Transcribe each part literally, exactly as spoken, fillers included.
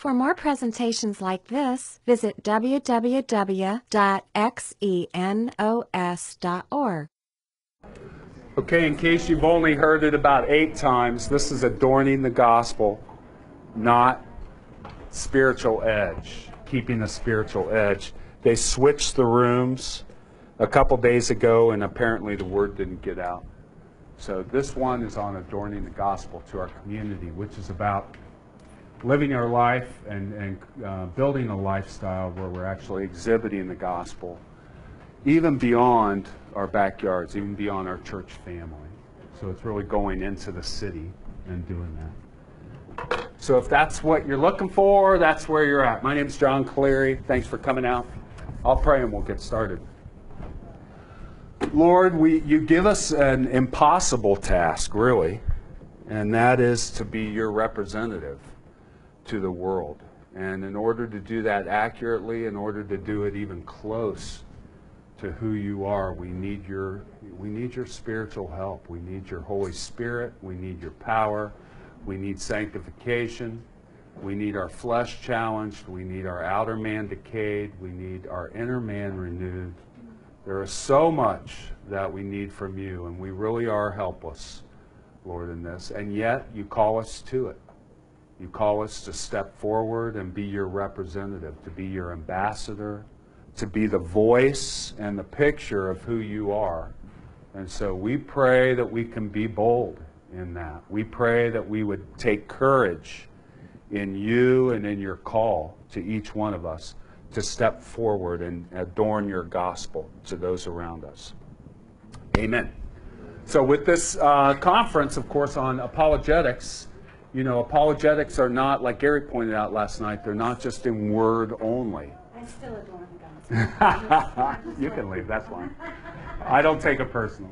For more presentations like this, visit w w w dot xenos dot org. Okay, in case you've only heard it about eight times, this is adorning the gospel, not spiritual edge, keeping a spiritual edge. They switched the rooms a couple days ago, and apparently the word didn't get out. So this one is on adorning the gospel to our community, which is about living our life and, and uh, building a lifestyle where we're actually exhibiting the gospel, even beyond our backyards, even beyond our church family. So it's really going into the city and doing that. So if that's what you're looking for, that's where you're at. My name's John Cleary. Thanks for coming out. I'll pray and we'll get started. Lord, we, you give us an impossible task, really, and that is to be your representative to the world. And in order to do that accurately, in order to do it even close to who you are, we need your we need your spiritual help. We need your Holy Spirit. We need your power. We need sanctification. We need our flesh challenged. We need our outer man decayed. We need our inner man renewed. There is so much that we need from you, and we really are helpless, Lord, in this. And yet, you call us to it. You call us to step forward and be your representative, to be your ambassador, to be the voice and the picture of who you are. And so we pray that we can be bold in that. We pray that we would take courage in you and in your call to each one of us to step forward and adorn your gospel to those around us. Amen. So with this uh, conference, of course, on apologetics, you know, apologetics are not, like Gary pointed out last night, they're not just in word only. I still adore the gospel. You can leave, that's fine. I don't take it personal.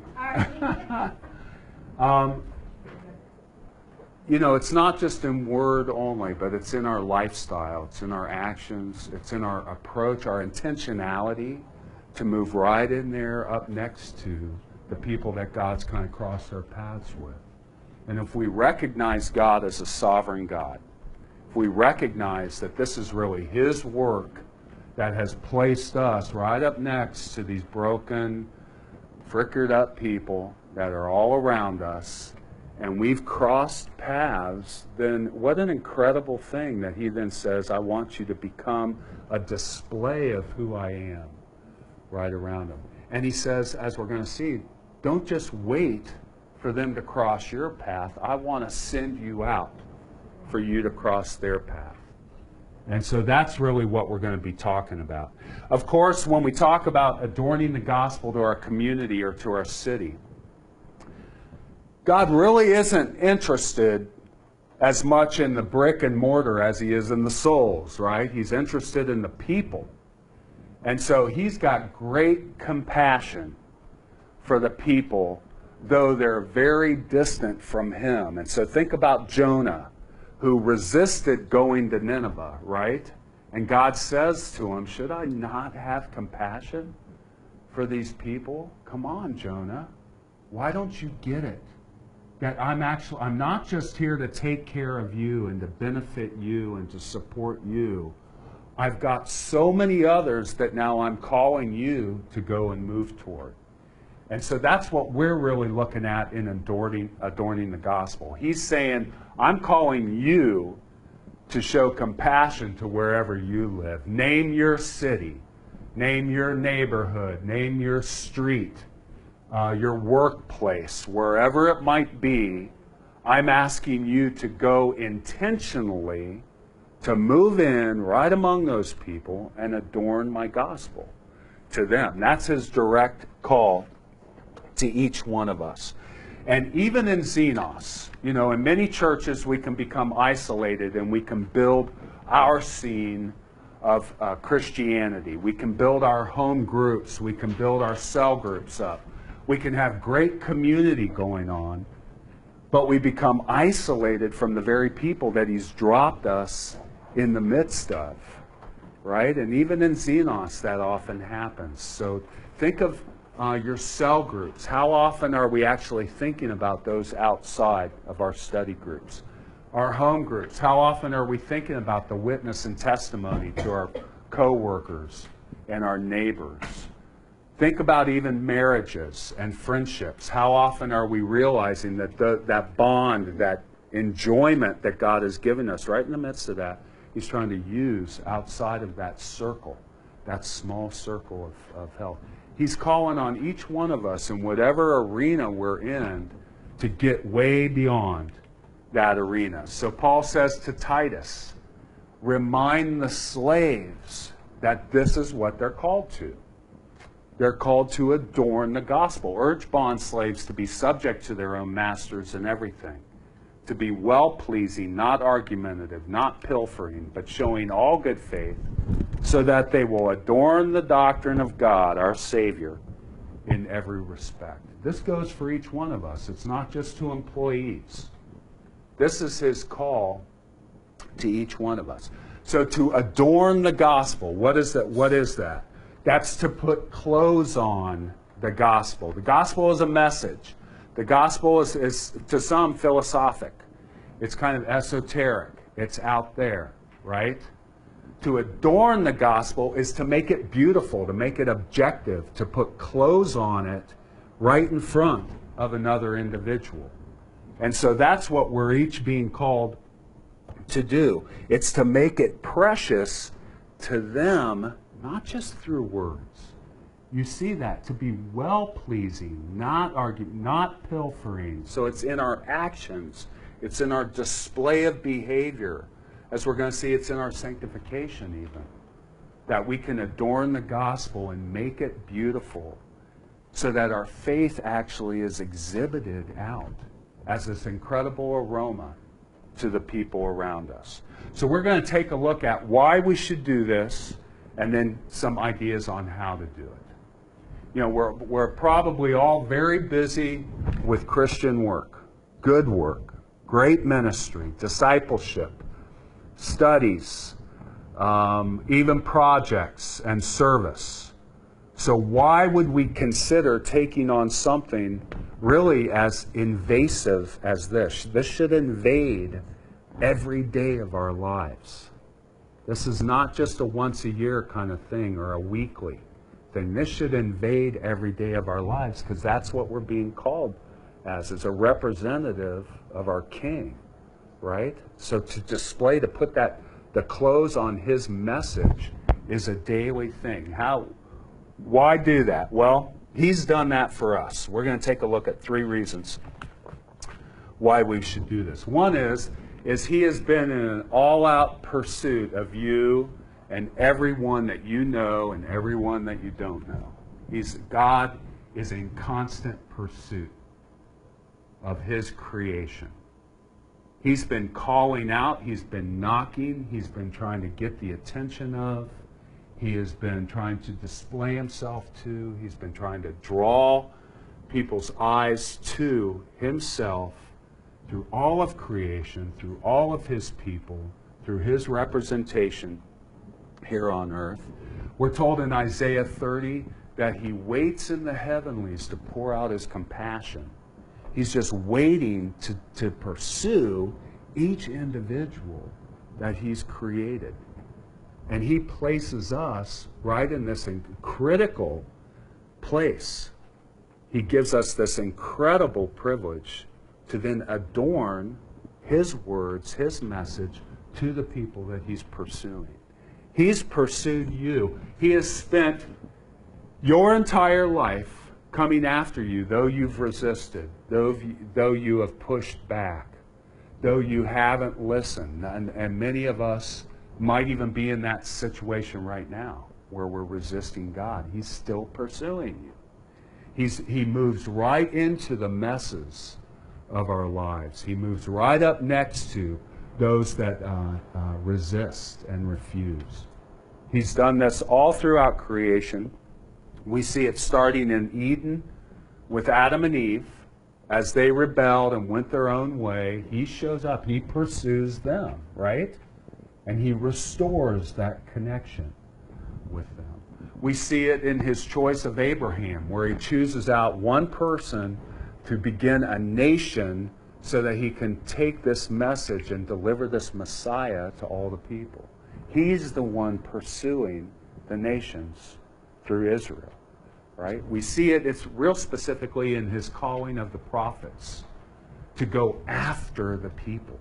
um, you know, it's not just in word only, but it's in our lifestyle, it's in our actions, it's in our approach, our intentionality to move right in there up next to the people that God's kind of crossed our paths with. And if we recognize God as a sovereign God, if we recognize that this is really His work that has placed us right up next to these broken, frickered up people that are all around us, and we've crossed paths, then what an incredible thing that He then says, I want you to become a display of who I am right around them. And He says, as we're going to see, don't just wait for them to cross your path. I want to send you out for you to cross their path. And so that's really what we're going to be talking about. Of course, when we talk about adorning the gospel to our community or to our city, God really isn't interested as much in the brick and mortar as He is in the souls, right? He's interested in the people. And so He's got great compassion for the people, though they're very distant from Him. And so think about Jonah, who resisted going to Nineveh, right? And God says to him, should I not have compassion for these people? Come on, Jonah. Why don't you get it? That I'm actually, I'm not just here to take care of you and to benefit you and to support you. I've got so many others that now I'm calling you to go and move toward. And so that's what we're really looking at in adorning, adorning the gospel. He's saying, I'm calling you to show compassion to wherever you live. Name your city. Name your neighborhood. Name your street. Uh, your workplace. Wherever it might be, I'm asking you to go intentionally to move in right among those people and adorn my gospel to them. That's His direct call to each one of us. And even in Xenos, you know, in many churches we can become isolated and we can build our scene of uh, Christianity. We can build our home groups. We can build our cell groups up. We can have great community going on, but we become isolated from the very people that He's dropped us in the midst of, right? And even in Xenos that often happens. So think of Uh, your cell groups. How often are we actually thinking about those outside of our study groups? Our home groups. How often are we thinking about the witness and testimony to our co-workers and our neighbors? Think about even marriages and friendships. How often are we realizing that the, that bond, that enjoyment that God has given us, right in the midst of that, He's trying to use outside of that circle, that small circle of, of health. He's calling on each one of us in whatever arena we're in to get way beyond that arena. So Paul says to Titus, remind the slaves that this is what they're called to. They're called to adorn the gospel. Urge bond slaves to be subject to their own masters in everything, to be well-pleasing, not argumentative, not pilfering, but showing all good faith, so that they will adorn the doctrine of God, our Savior, in every respect. This goes for each one of us. It's not just to employees. This is His call to each one of us. So to adorn the gospel, what is that? What is that? That's to put clothes on the gospel. The gospel is a message. The gospel is, is to some philosophic. It's kind of esoteric. It's out there, right? To adorn the gospel is to make it beautiful, to make it objective, to put clothes on it right in front of another individual. And so that's what we're each being called to do. It's to make it precious to them, not just through words. You see that, to be well-pleasing, not arguing, not pilfering. So it's in our actions. It's in our display of behavior. As we're going to see, it's in our sanctification even. That we can adorn the gospel and make it beautiful so that our faith actually is exhibited out as this incredible aroma to the people around us. So we're going to take a look at why we should do this and then some ideas on how to do it. You know, we're, we're probably all very busy with Christian work, good work, great ministry, discipleship, studies, um, even projects and service. So why would we consider taking on something really as invasive as this? This should invade every day of our lives. This is not just a once a year kind of thing or a weekly thing. This should invade every day of our lives because that's what we're being called as, as a representative of our King, right? So to display, to put that, the clothes on His message is a daily thing. How, why do that? Well, He's done that for us. We're going to take a look at three reasons why we should do this. One is, is He has been in an all-out pursuit of you and everyone that you know and everyone that you don't know. He's, God is in constant pursuit of His creation. He's been calling out, He's been knocking, He's been trying to get the attention of, He has been trying to display Himself to, He's been trying to draw people's eyes to Himself through all of creation, through all of His people, through His representation here on earth. We're told in Isaiah thirty that He waits in the heavenlies to pour out His compassion. He's just waiting to, to pursue each individual that He's created. And He places us right in this critical place. He gives us this incredible privilege to then adorn His words, His message to the people that He's pursuing. He's pursued you. He has spent your entire life coming after you, though you've resisted, though you, though you have pushed back, though you haven't listened. And, and many of us might even be in that situation right now where we're resisting God. He's still pursuing you. He's, he moves right into the messes of our lives. He moves right up next to those that uh, uh, resist and refuse. He's done this all throughout creation. We see it starting in Eden with Adam and Eve. As they rebelled and went their own way, He shows up. He pursues them, right? And He restores that connection with them. We see it in His choice of Abraham, where He chooses out one person to begin a nation so that he can take this message and deliver this Messiah to all the people. He's the one pursuing the nations through Israel, right? We see it, it's real specifically in his calling of the prophets to go after the people.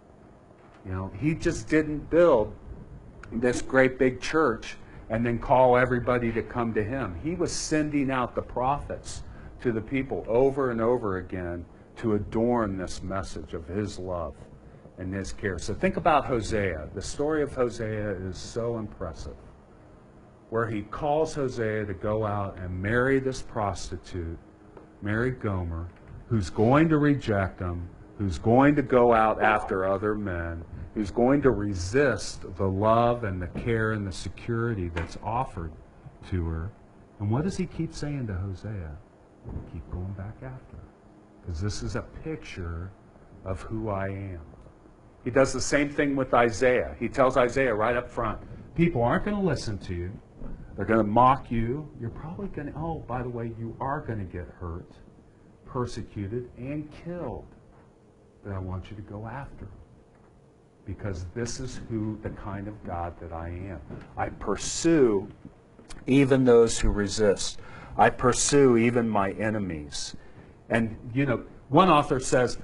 You know, he just didn't build this great big church and then call everybody to come to him. He was sending out the prophets to the people over and over again to adorn this message of his love and his care. So think about Hosea. The story of Hosea is so impressive, where he calls Hosea to go out and marry this prostitute, marry Gomer, who's going to reject him, who's going to go out after other men, who's going to resist the love and the care and the security that's offered to her. And what does he keep saying to Hosea? Keep going back after her, because this is a picture of who I am. He does the same thing with Isaiah. He tells Isaiah right up front, people aren't going to listen to you. They're going to mock you. You're probably going to, oh, by the way, you are going to get hurt, persecuted, and killed. But I want you to go after them, because this is who, the kind of God that I am. I pursue even those who resist. I pursue even my enemies. And, you know, one author says,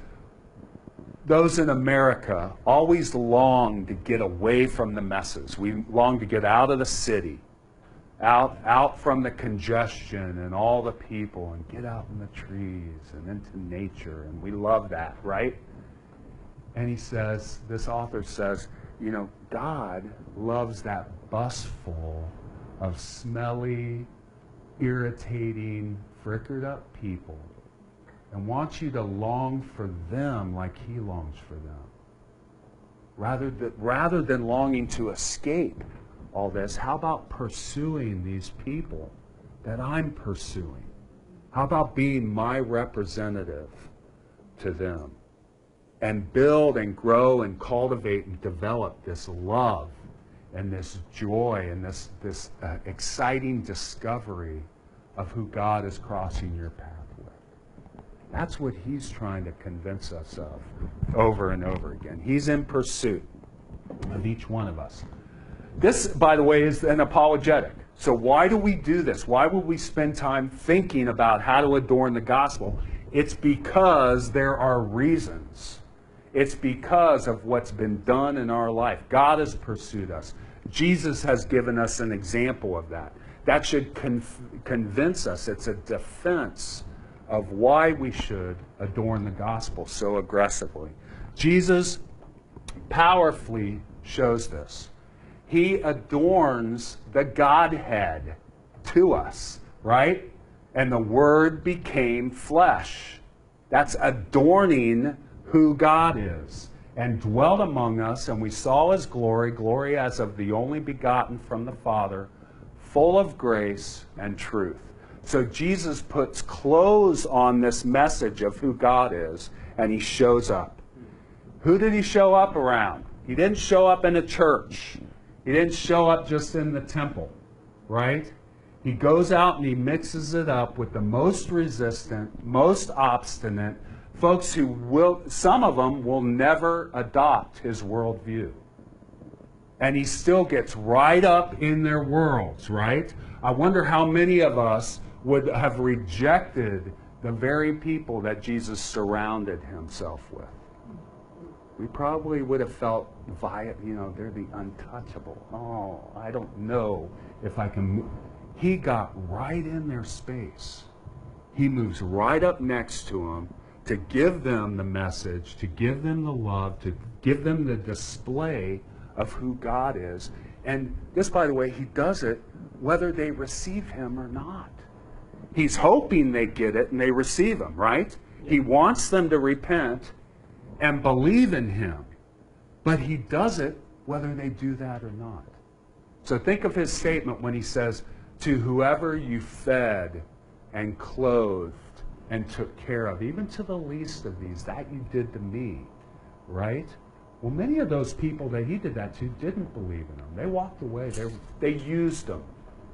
those in America always long to get away from the messes. We long to get out of the city, out, out from the congestion and all the people, and get out in the trees and into nature. And we love that, right? And he says, this author says, you know, God loves that bus full of smelly, irritating, frickered up people, and wants you to long for them like he longs for them. Rather than, rather than longing to escape all this, how about pursuing these people that I'm pursuing? How about being my representative to them? And build and grow and cultivate and develop this love and this joy and this, this uh, exciting discovery of who God is crossing your path with. That's what he's trying to convince us of over and over again. He's in pursuit of each one of us. This, by the way, is an apologetic. So why do we do this? Why would we spend time thinking about how to adorn the gospel? It's because there are reasons. It's because of what's been done in our life. God has pursued us. Jesus has given us an example of that. That should conf- convince us. It's a defense of why we should adorn the gospel so aggressively. Jesus powerfully shows this. He adorns the Godhead to us, right? And the Word became flesh. That's adorning who God is, and dwelt among us, and we saw his glory, glory as of the only begotten from the Father, full of grace and truth. So Jesus puts clothes on this message of who God is, and he shows up. Who did he show up around? He didn't show up in a church. He didn't show up just in the temple, right? He goes out and he mixes it up with the most resistant, most obstinate, folks who will, some of them will never adopt his worldview. And he still gets right up in their worlds, right? I wonder how many of us would have rejected the very people that Jesus surrounded himself with. We probably would have felt, you know, they're the untouchable. Oh, I don't know if I can move. He got right in their space. He moves right up next to them, to give them the message, to give them the love, to give them the display of who God is. And this, by the way, he does it whether they receive him or not. He's hoping they get it and they receive him, right? He wants them to repent and believe in him. But he does it whether they do that or not. So think of his statement when he says, to whoever you fed and clothed and took care of, even to the least of these, that you did to me, right? Well, many of those people that he did that to didn't believe in him. They walked away. They, they used him.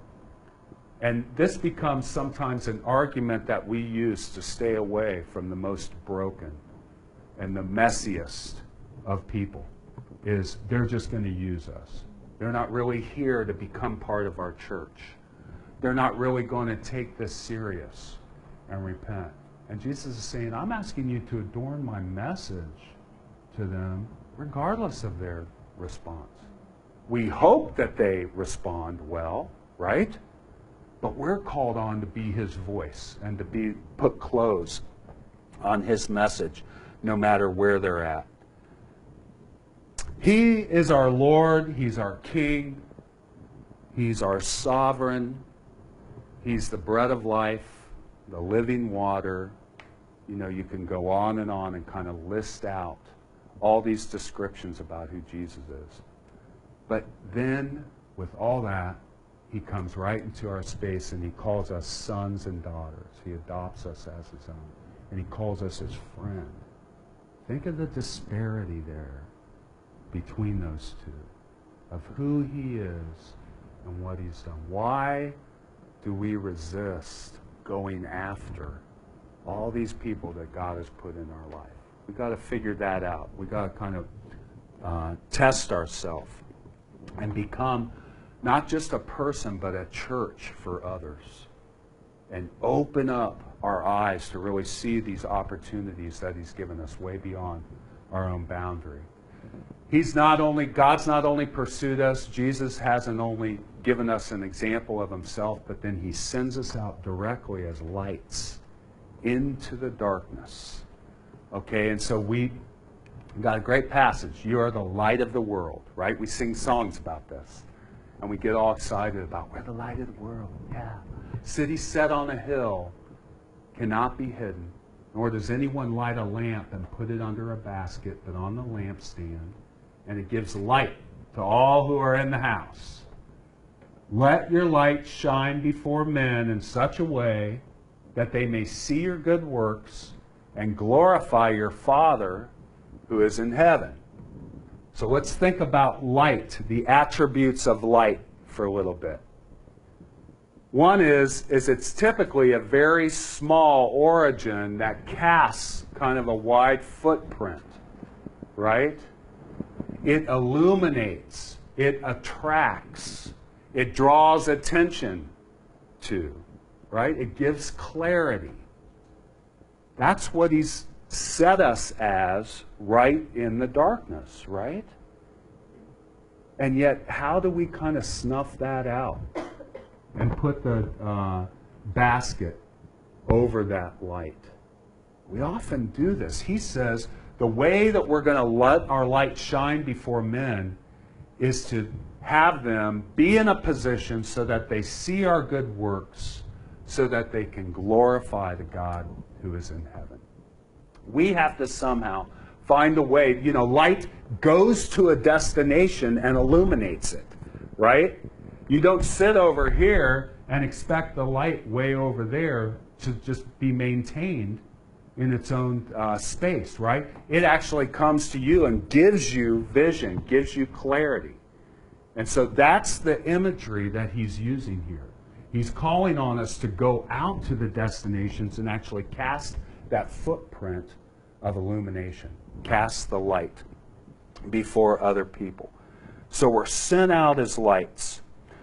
And this becomes sometimes an argument that we use to stay away from the most broken, and the messiest of people is they're just going to use us. They're not really here to become part of our church. They're not really going to take this serious and repent. And Jesus is saying, I'm asking you to adorn my message to them regardless of their response. We hope that they respond well, right? But we're called on to be his voice and to be put close on his message no matter where they're at. He is our Lord. He's our King. He's our sovereign. He's the bread of life, the living water. You know, you can go on and on and kind of list out all these descriptions about who Jesus is. But then, with all that, he comes right into our space and he calls us sons and daughters. He adopts us as his own. And he calls us his friend. Think of the disparity there between those two, of who he is and what he's done. Why do we resist going after all these people that God has put in our life? We've got to figure that out. We've got to kind of uh, test ourselves and become not just a person, but a church for others. And open up our eyes to really see these opportunities that he's given us way beyond our own boundary. He's not only, God's not only pursued us, Jesus hasn't only given us an example of himself, but then he sends us out directly as lights into the darkness. Okay, and so we got a great passage. You are the light of the world, right? We sing songs about this. And we get all excited about, we're the light of the world. Yeah. City set on a hill cannot be hidden, nor does anyone light a lamp and put it under a basket, but on the lampstand, and it gives light to all who are in the house. Let your light shine before men in such a way that they may see your good works and glorify your Father who is in heaven. So let's think about light, the attributes of light for a little bit. One is, is it's typically a very small origin that casts kind of a wide footprint, right? It illuminates, it attracts, it draws attention to, right? It gives clarity. That's what he's set us as right in the darkness, right? And yet, how do we kind of snuff that out and put the uh, basket over that light? We often do this. He says the way that we're going to let our light shine before men is to have them be in a position so that they see our good works, so that they can glorify the God who is in heaven. We have to somehow find a way. You know, light goes to a destination and illuminates it, right? You don't sit over here and expect the light way over there to just be maintained in its own uh, space, right? It actually comes to you and gives you vision, gives you clarity. And so that's the imagery that he's using here. He's calling on us to go out to the destinations and actually cast that footprint of illumination, cast the light before other people. So we're sent out as lights.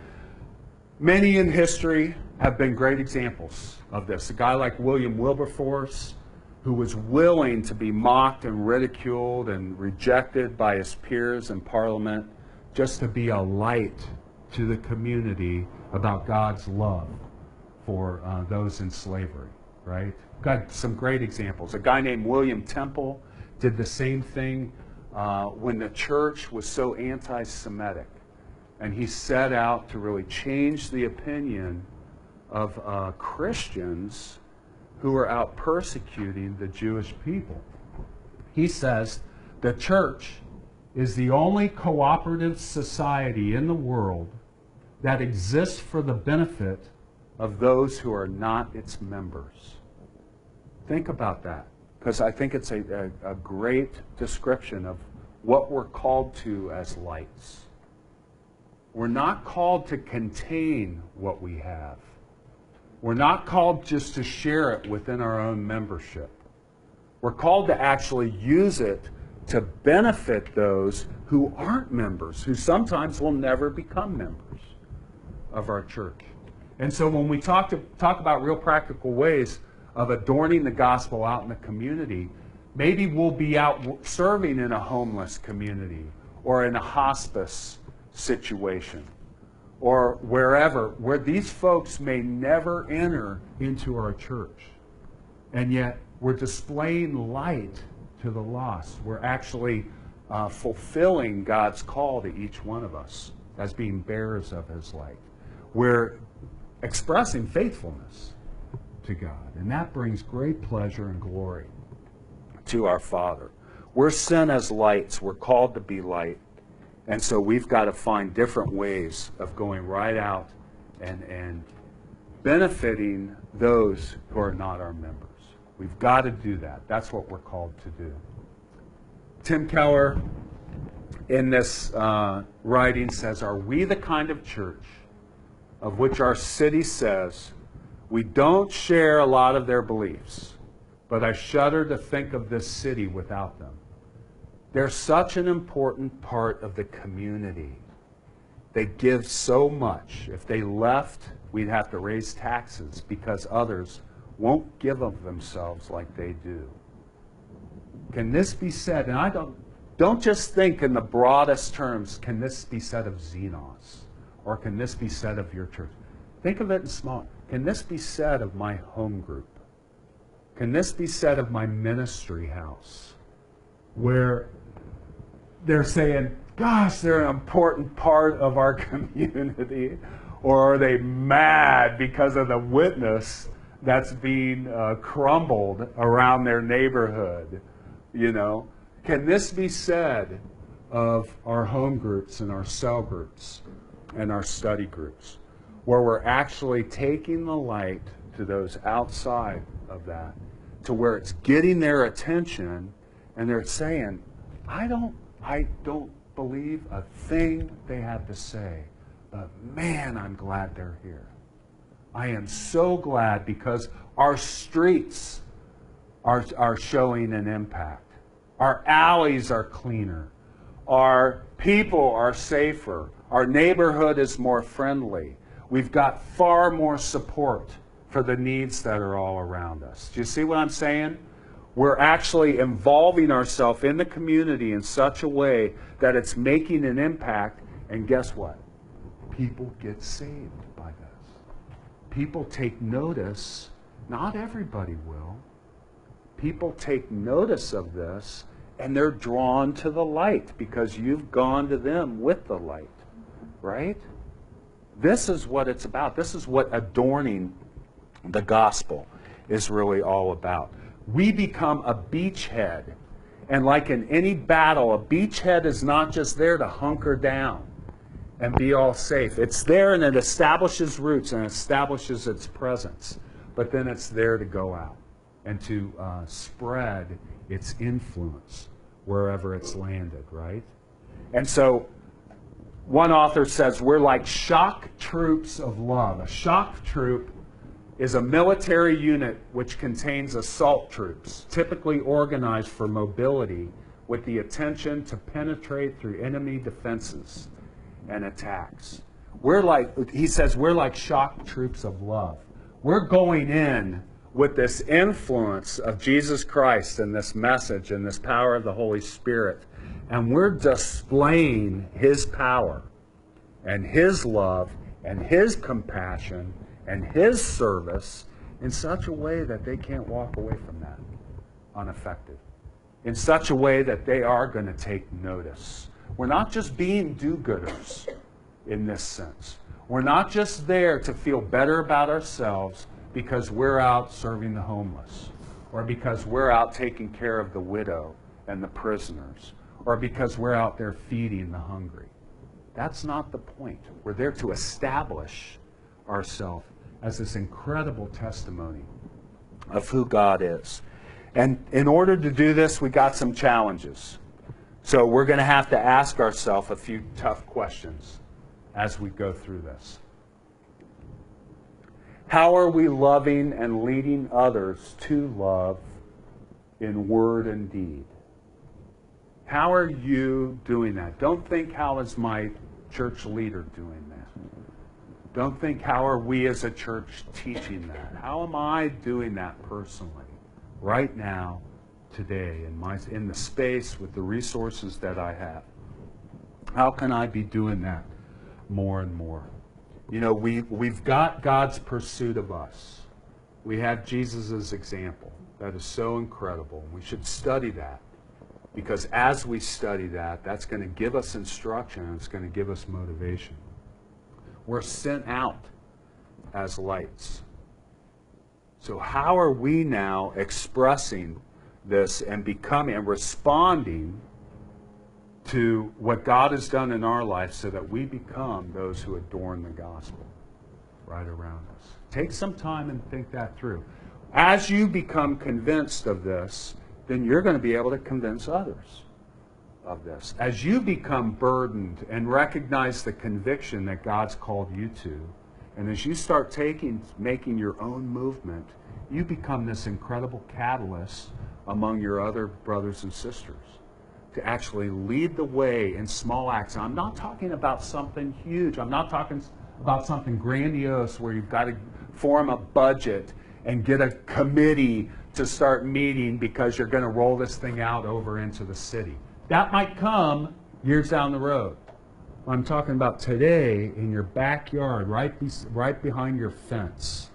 Many in history have been great examples of this. A guy like William Wilberforce, who was willing to be mocked and ridiculed and rejected by his peers in Parliament just to be a light to the community about God's love for uh, those in slavery, right? Got some great examples. A guy named William Temple did the same thing uh, when the church was so anti-Semitic. And he set out to really change the opinion of uh, Christians who were out persecuting the Jewish people. He says the church is the only cooperative society in the world that exists for the benefit of those who are not its members. Think about that, because I think it's a, a, a great description of what we're called to as lights. We're not called to contain what we have. We're not called just to share it within our own membership. We're called to actually use it to benefit those who aren't members, who sometimes will never become members of our church. And so when we talk to talk about real practical ways of adorning the gospel out in the community, maybe we'll be out serving in a homeless community or in a hospice situation or wherever, where these folks may never enter into our church. And yet we're displaying light to the lost. We're actually uh, fulfilling God's call to each one of us as being bearers of his light. We're expressing faithfulness to God, and that brings great pleasure and glory to our Father. We're sent as lights. We're called to be light. And so we've got to find different ways of going right out and, and benefiting those who are not our members. We've got to do that. That's what we're called to do. Tim Keller, in this uh, writing, says, "Are we the kind of church of which our city says, we don't share a lot of their beliefs, but I shudder to think of this city without them. They're such an important part of the community. They give so much. If they left, we'd have to raise taxes because others won't give of themselves like they do." Can this be said? And I don't, don't just think in the broadest terms, can this be said of Xenos? Or can this be said of your church? Think of it in small. Can this be said of my home group? Can this be said of my ministry house? Where they're saying, gosh, they're an important part of our community. Or are they mad because of the witness that's being uh, crumbled around their neighborhood? You know, can this be said of our home groups and our cell groups and our study groups, where we're actually taking the light to those outside of that, to where it's getting their attention, and they're saying, I don't, I don't believe a thing they have to say, but man, I'm glad they're here. I am so glad because our streets are, are showing an impact. Our alleys are cleaner. Our people are safer. Our neighborhood is more friendly. We've got far more support for the needs that are all around us. Do you see what I'm saying? We're actually involving ourselves in the community in such a way that it's making an impact, and guess what? People get saved by this. People take notice. Not everybody will. People take notice of this, and they're drawn to the light because you've gone to them with the light, right? This is what it's about. This is what adorning the gospel is really all about. We become a beachhead, and like in any battle, a beachhead is not just there to hunker down and be all safe. It's there and it establishes roots and establishes its presence, but then it's there to go out and to uh, spread its influence wherever it's landed, right? And so one author says we're like shock troops of love. A shock troop is a military unit which contains assault troops, typically organized for mobility with the intention to penetrate through enemy defenses and attacks. We're like, he says, we're like shock troops of love. We're going in with this influence of Jesus Christ and this message and this power of the Holy Spirit. And we're displaying his power and his love and his compassion and his service in such a way that they can't walk away from that unaffected. In such a way that they are going to take notice. We're not just being do-gooders in this sense. We're not just there to feel better about ourselves because we're out serving the homeless, or because we're out taking care of the widow and the prisoners, or because we're out there feeding the hungry. That's not the point. We're there to establish ourselves as this incredible testimony of who God is. And in order to do this, we got some challenges. So we're going to have to ask ourselves a few tough questions as we go through this. How are we loving and leading others to love in word and deed. How are you doing that? Don't think, how is my church leader doing that? Don't think, how are we as a church teaching that? How am I doing that personally, right now, today, in my in the space with the resources that I have? How can I be doing that more and more? You know, we, we've got God's pursuit of us. We have Jesus' example. That is so incredible. We should study that. Because as we study that, that's going to give us instruction and it's going to give us motivation. We're sent out as lights. So how are we now expressing this and becoming and responding to what God has done in our life so that we become those who adorn the gospel right around us? Take some time and think that through. As you become convinced of this, then you're going to be able to convince others of this. As you become burdened and recognize the conviction that God's called you to, and as you start taking, making your own movement, you become this incredible catalyst among your other brothers and sisters to actually lead the way in small acts. I'm not talking about something huge. I'm not talking about something grandiose where you've got to form a budget and get a committee to start meeting because you're going to roll this thing out over into the city. That might come years down the road. I'm talking about today in your backyard, right, be, right behind your fence,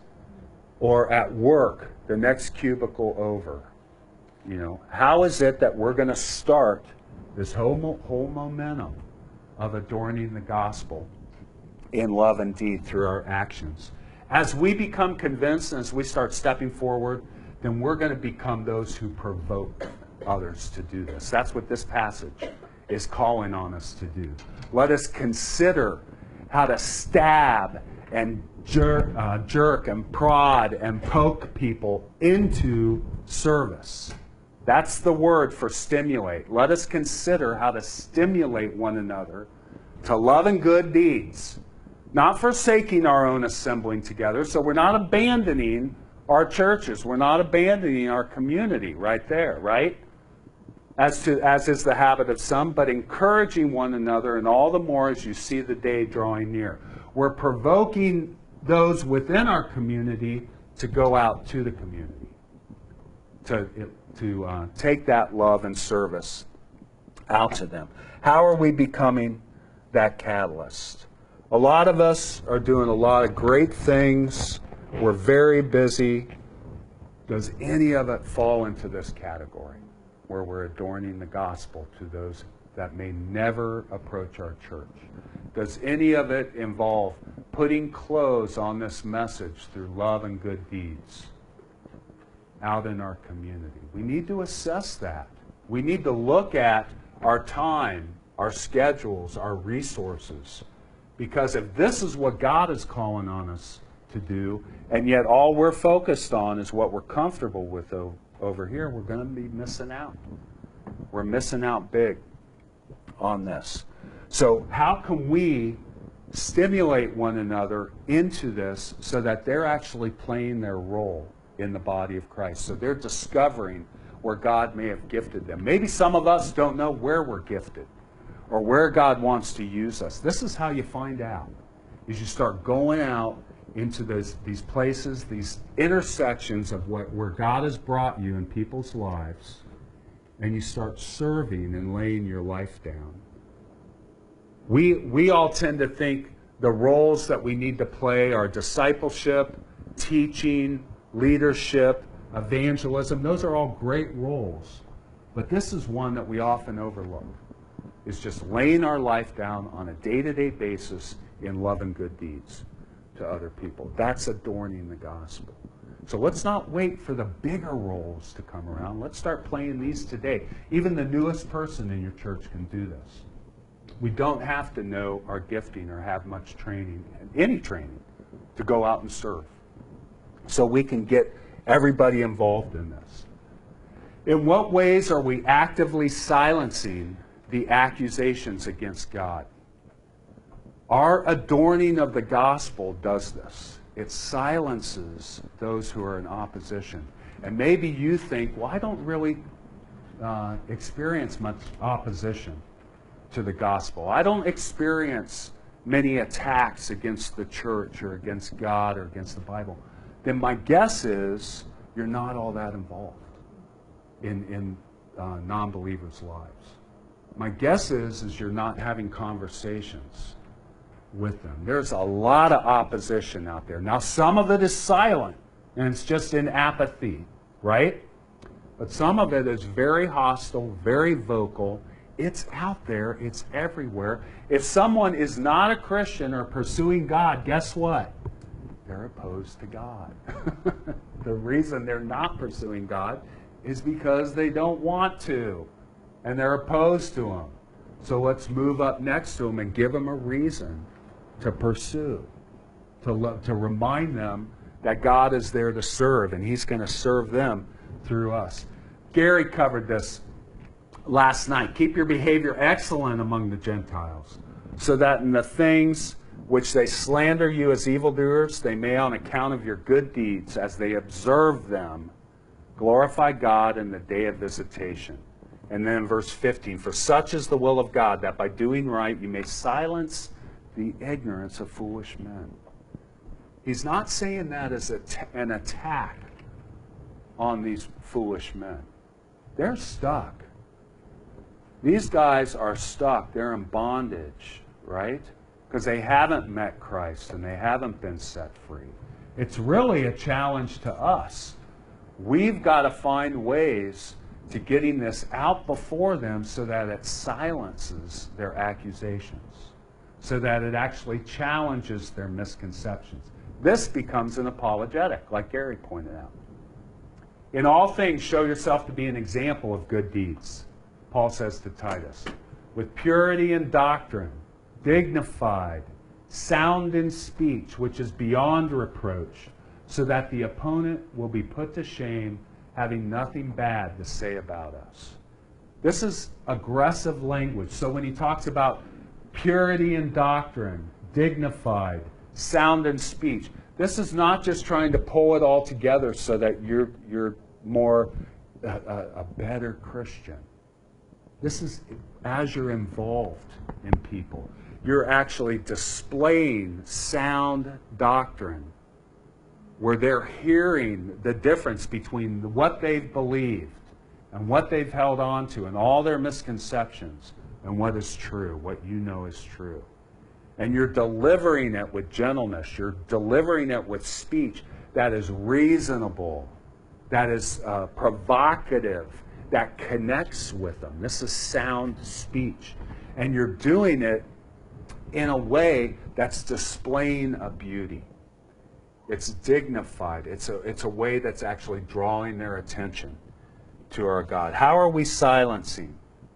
or at work, the next cubicle over. You know, how is it that we're going to start this whole, mo- whole momentum of adorning the gospel in love and deed through our actions? As we become convinced and as we start stepping forward, then we're going to become those who provoke others to do this. That's what this passage is calling on us to do. Let us consider how to stab and jerk, uh, jerk and prod and poke people into service. That's the word for stimulate. Let us consider how to stimulate one another to love and good deeds, not forsaking our own assembling together. So we're not abandoning our churches. We're not abandoning our community right there, right? As to as is the habit of some, but encouraging one another, and all the more as you see the day drawing near. We're provoking those within our community to go out to the community, to, to uh, take that love and service out to them. How are we becoming that catalyst? A lot of us are doing a lot of great things. We're very busy. Does any of it fall into this category where we're adorning the gospel to those that may never approach our church? Does any of it involve putting clothes on this message through love and good deeds out in our community? We need to assess that. We need to look at our time, our schedules, our resources. Because if this is what God is calling on us to do, and yet all we're focused on is what we're comfortable with over here, we're going to be missing out. We're missing out big on this. So how can we stimulate one another into this so that they're actually playing their role in the body of Christ? So they're discovering where God may have gifted them. Maybe some of us don't know where we're gifted or where God wants to use us. This is how you find out, is you start going out into those, these places, these intersections of what, where God has brought you in people's lives, and you start serving and laying your life down. We, we all tend to think the roles that we need to play are discipleship, teaching, leadership, evangelism. Those are all great roles. But this is one that we often overlook, is just laying our life down on a day-to-day basis in love and good deeds to other people. That's adorning the gospel. So let's not wait for the bigger roles to come around. Let's start playing these today. Even the newest person in your church can do this. We don't have to know our gifting or have much training, any training, to go out and serve. So we can get everybody involved in this. In what ways are we actively silencing the accusations against God? Our adorning of the gospel does this. It silences those who are in opposition. And maybe you think, well, I don't really uh, experience much opposition to the gospel. I don't experience many attacks against the church or against God or against the Bible. Then my guess is you're not all that involved in, in uh, non-believers' lives. My guess is, is you're not having conversations with them. There's a lot of opposition out there. Now, some of it is silent, and it's just in apathy, right? But some of it is very hostile, very vocal. It's out there. It's everywhere. If someone is not a Christian or pursuing God, guess what? They're opposed to God. The reason they're not pursuing God is because they don't want to, and they're opposed to Him. So let's move up next to them and give them a reason to pursue, to, lo- to remind them that God is there to serve, and He's going to serve them through us. Gary covered this last night. Keep your behavior excellent among the Gentiles, so that in the things which they slander you as evildoers, they may, on account of your good deeds, as they observe them, glorify God in the day of visitation. And then verse fifteen, for such is the will of God, that by doing right you may silence the ignorance of foolish men. He's not saying that as a t- an attack on these foolish men. They're stuck. These guys are stuck. They're in bondage, right? Because they haven't met Christ and they haven't been set free. It's really a challenge to us. We've got to find ways to getting this out before them so that it silences their accusations, so that it actually challenges their misconceptions. This becomes an apologetic, like Gary pointed out. In all things, show yourself to be an example of good deeds, Paul says to Titus, with purity in doctrine, dignified, sound in speech, which is beyond reproach, so that the opponent will be put to shame, having nothing bad to say about us. This is aggressive language. So when he talks about purity in doctrine, dignified, sound in speech, this is not just trying to pull it all together so that you're you're more a, a, a better Christian. This is as you're involved in people. You're actually displaying sound doctrine where they're hearing the difference between what they've believed and what they've held on to and all their misconceptions and what is true, what you know is true. And you're delivering it with gentleness. You're delivering it with speech that is reasonable, that is uh, provocative, that connects with them. This is sound speech. And you're doing it in a way that's displaying a beauty. It's dignified. It's a, it's a way that's actually drawing their attention to our God. How are we silencing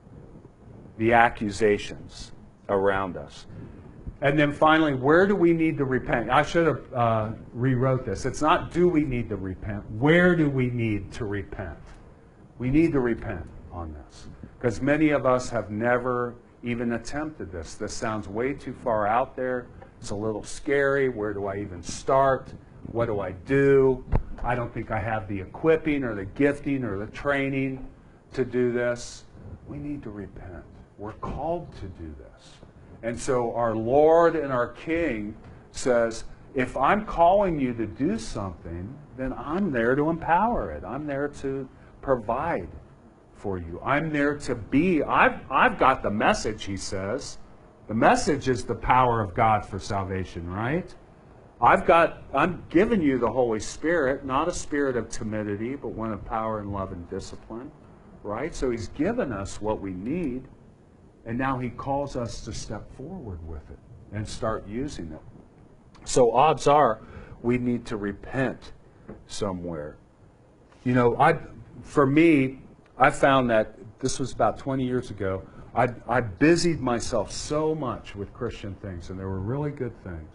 the accusations around us? And then finally, where do we need to repent? I should have uh, rewrote this. It's not do we need to repent. Where do we need to repent? We need to repent on this. Because many of us have never even attempted this. This sounds way too far out there. It's a little scary. Where do I even start? What do I do? I don't think I have the equipping or the gifting or the training to do this. We need to repent. We're called to do this. And so our Lord and our King says, if I'm calling you to do something, then I'm there to empower it. I'm there to provide for you. I'm there to be. I've, I've got the message, he says. The message is the power of God for salvation, right? I've got, I'm giving you the Holy Spirit, not a spirit of timidity, but one of power and love and discipline, right? So he's given us what we need, and now he calls us to step forward with it and start using it. So odds are we need to repent somewhere. You know, I, for me, I found that this was about twenty years ago. I, I busied myself so much with Christian things, and they were really good things,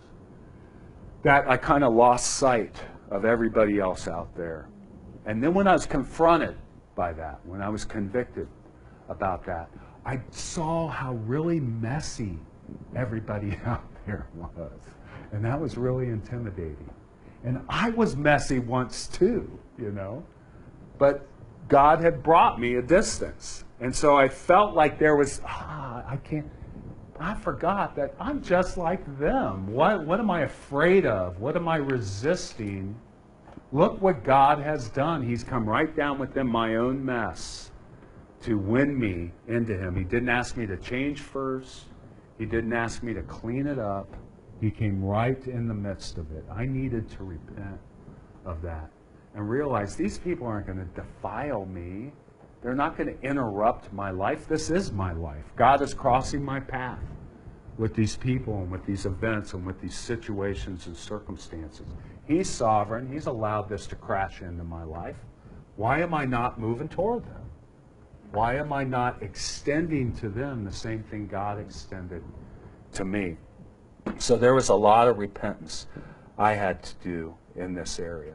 that I kind of lost sight of everybody else out there. And then when I was confronted by that, when I was convicted about that, I saw how really messy everybody out there was. And that was really intimidating. And I was messy once too, you know. but God had brought me a distance. And so I felt like there was, ah, I can't, I forgot that I'm just like them. What, what am I afraid of? What am I resisting? Look what God has done. He's come right down within my own mess to win me into him. He didn't ask me to change first. He didn't ask me to clean it up. He came right in the midst of it. I needed to repent of that and realize these people aren't going to defile me. They're not going to interrupt my life. This is my life. God is crossing my path with these people and with these events and with these situations and circumstances. He's sovereign. He's allowed this to crash into my life. Why am I not moving toward them? Why am I not extending to them the same thing God extended to me? So there was a lot of repentance I had to do in this area.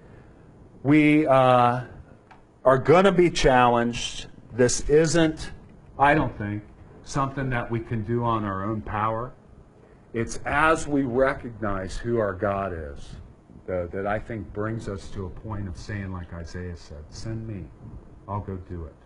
We uh, are going to be challenged. This isn't, I don't think, something that we can do on our own power. It's as we recognize who our God is that, that I think brings us to a point of saying, like Isaiah said, send me, I'll go do it.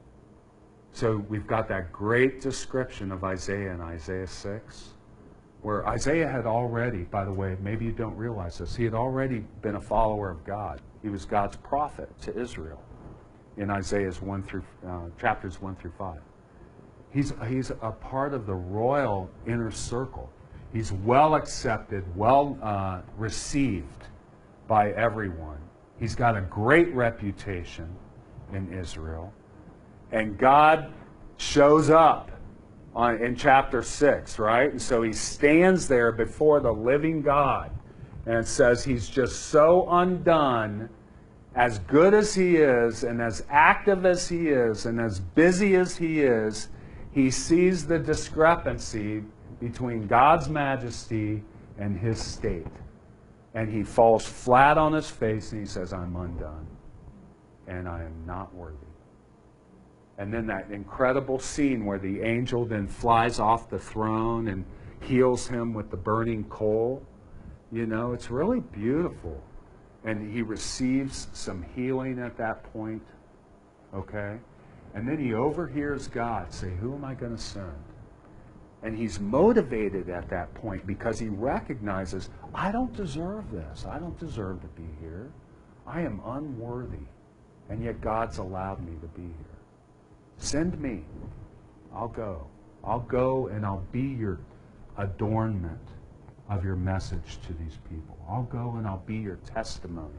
So we've got that great description of Isaiah in Isaiah six, where Isaiah had already, by the way, maybe you don't realize this, he had already been a follower of God. He was God's prophet to Israel in Isaiah's one through uh, chapters one through five. He's he's a part of the royal inner circle. He's well accepted, well uh, received by everyone. He's got a great reputation in Israel, and God shows up on, in chapter six, right? And so he stands there before the living God and says he's just so undone, as good as he is and as active as he is and as busy as he is. He sees the discrepancy between God's majesty and his state. And he falls flat on his face and he says, I'm undone and I am not worthy. And then that incredible scene where the angel then flies off the throne and heals him with the burning coal. You know, it's really beautiful. And he receives some healing at that point. Okay? And then he overhears God say, who am I going to send? And he's motivated at that point because he recognizes, I don't deserve this. I don't deserve to be here. I am unworthy. And yet God's allowed me to be here. Send me. I'll go. I'll go and I'll be your adornment of your message to these people. I'll go and I'll be your testimony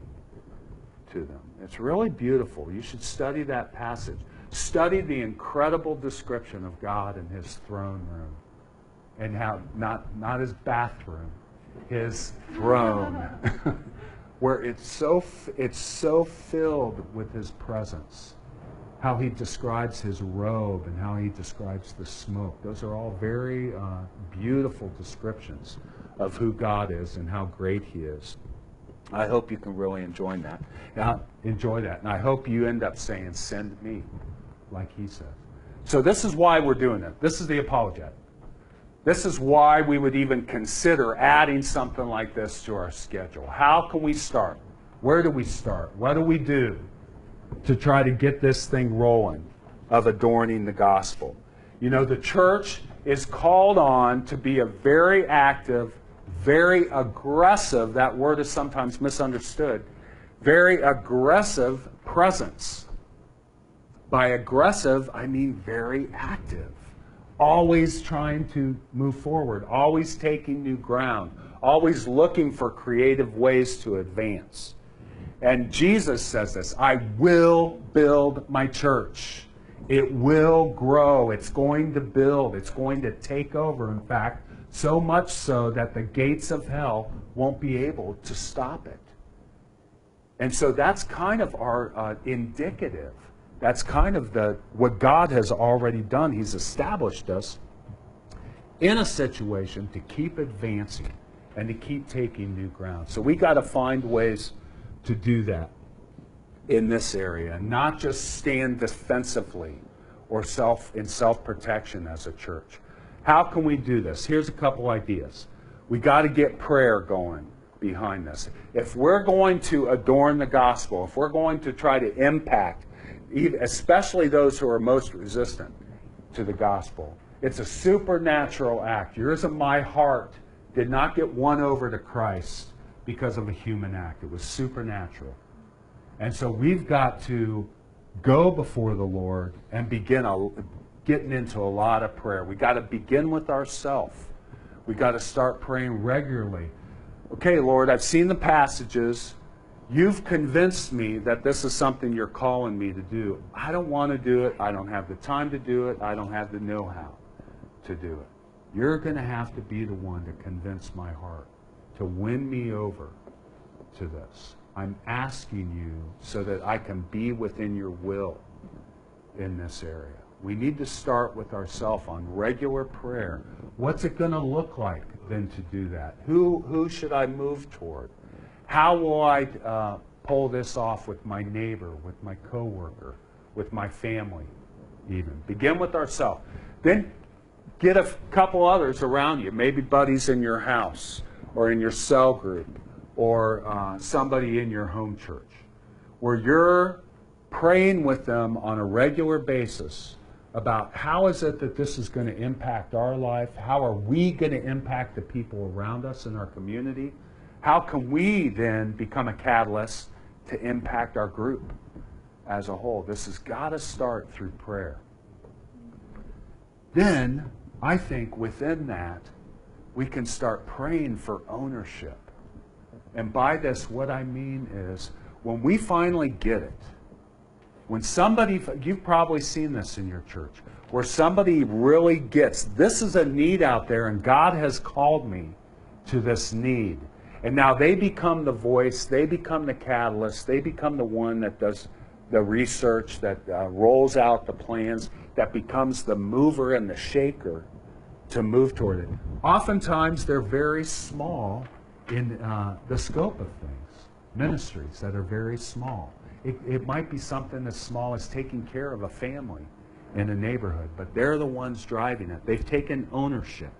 to them. It's really beautiful. You should study that passage. Study the incredible description of God in his throne room. And how, not, not his bathroom, his throne. Where it's so, it's so filled with his presence. How he describes his robe and how he describes the smoke. Those are all very uh, beautiful descriptions of who God is and how great he is. I hope you can really enjoy that. Uh, enjoy that. And I hope you end up saying, send me, like he says. So this is why we're doing it. This is the apologetic. This is why we would even consider adding something like this to our schedule. How can we start? Where do we start? What do we do to try to get this thing rolling of adorning the gospel? You know, the church is called on to be a very active, very aggressive, that word is sometimes misunderstood, very aggressive presence. By aggressive, I mean very active. Always trying to move forward, always taking new ground, always looking for creative ways to advance. And Jesus says this, I will build my church. It will grow. It's going to build. It's going to take over. In fact, so much so that the gates of hell won't be able to stop it. And so that's kind of our uh, indicative. That's kind of the what God has already done. He's established us in a situation to keep advancing and to keep taking new ground. So we got to find ways to do that in this area, not just stand defensively or self in self-protection as a church. How can we do this? Here's a couple ideas. We got to get prayer going. behind this. If we're going to adorn the gospel, if we're going to try to impact, especially those who are most resistant to the gospel, it's a supernatural act. Yours and my heart did not get won over to Christ because of a human act. It was supernatural. And so we've got to go before the Lord and begin a, getting into a lot of prayer. We've got to begin with ourselves. We've got to start praying regularly. Okay, Lord, I've seen the passages. You've convinced me that this is something you're calling me to do. I don't want to do it. I don't have the time to do it. I don't have the know-how to do it. You're going to have to be the one to convince my heart, to win me over to this. I'm asking you so that I can be within your will in this area. We need to start with ourselves on regular prayer. What's it going to look like then to do that? Who, who should I move toward? How will I uh, pull this off with my neighbor, with my coworker, with my family even? Begin with ourselves. Then get a couple others around you, maybe buddies in your house or in your cell group or uh, somebody in your home church, where you're praying with them on a regular basis about how is it that this is going to impact our life? How are we going to impact the people around us in our community? How can we then become a catalyst to impact our group as a whole? This has got to start through prayer. Then, I think within that, we can start praying for ownership. And by this, what I mean is, when we finally get it, when somebody, you've probably seen this in your church, where somebody really gets, this is a need out there and God has called me to this need. And now they become the voice, they become the catalyst, they become the one that does the research, that uh, rolls out the plans, that becomes the mover and the shaker to move toward it. Oftentimes they're very small in uh, the scope of things, ministries that are very small. It, it might be something as small as taking care of a family in a neighborhood, but they're the ones driving it. They've taken ownership.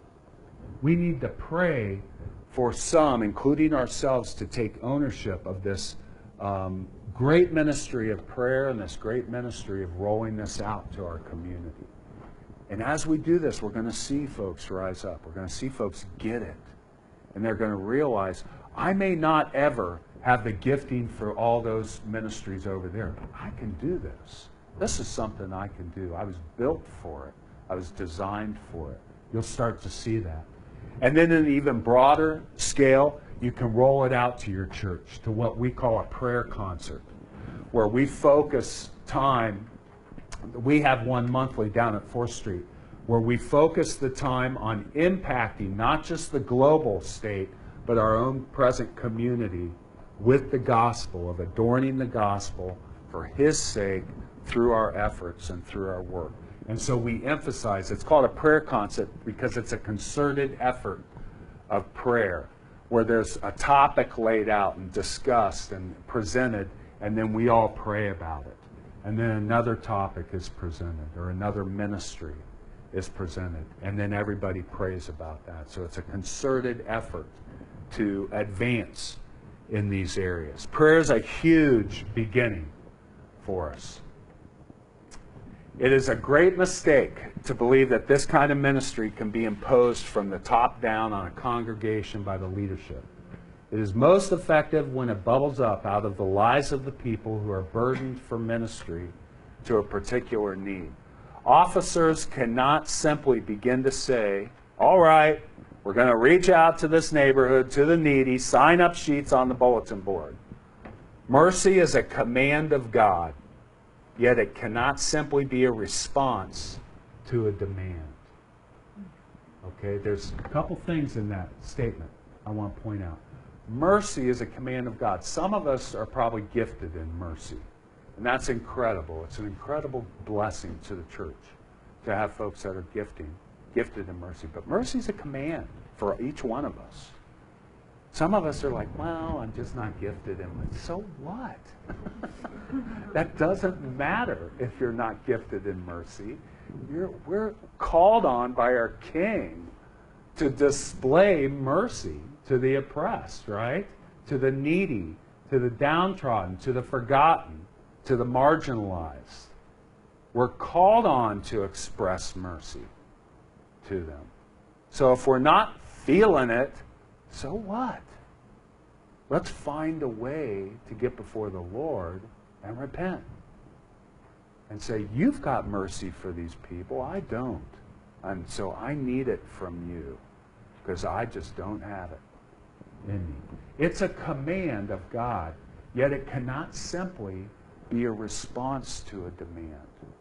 We need to pray for some, including ourselves, to take ownership of this um, great ministry of prayer and this great ministry of rolling this out to our community. And as we do this, we're going to see folks rise up. We're going to see folks get it. And they're going to realize, I may not ever have the gifting for all those ministries over there, but I can do this. This is something I can do. I was built for it. I was designed for it. You'll start to see that. And then in an even broader scale, you can roll it out to your church, to what we call a prayer concert, where we focus time. We have one monthly down at fourth street, where we focus the time on impacting not just the global state, but our own present community with the gospel, of adorning the gospel for His sake through our efforts and through our work. And so we emphasize, it's called a prayer concert because it's a concerted effort of prayer, where there's a topic laid out and discussed and presented, and then we all pray about it. And then another topic is presented, or another ministry is presented, and then everybody prays about that. So it's a concerted effort to advance in these areas. Prayer is a huge beginning for us. It is a great mistake to believe that this kind of ministry can be imposed from the top down on a congregation by the leadership. It is most effective when it bubbles up out of the lives of the people who are burdened for ministry to a particular need. Officers cannot simply begin to say, all right, we're going to reach out to this neighborhood, to the needy, sign up sheets on the bulletin board. Mercy is a command of God, yet it cannot simply be a response to a demand. Okay, there's a couple things in that statement I want to point out. Mercy is a command of God. Some of us are probably gifted in mercy, and that's incredible. It's an incredible blessing to the church to have folks that are gifting, gifted in mercy. But mercy is a command for each one of us. Some of us are like, well, I'm just not gifted in mercy. So what? That doesn't matter if you're not gifted in mercy. You're, we're called on by our King to display mercy to the oppressed, right? To the needy, to the downtrodden, to the forgotten, to the marginalized. We're called on to express mercy to them. So if we're not feeling it, so what? Let's find a way to get before the Lord and repent. And say, you've got mercy for these people, I don't. And so I need it from you, because I just don't have it in me. It's a command of God, yet it cannot simply be a response to a demand.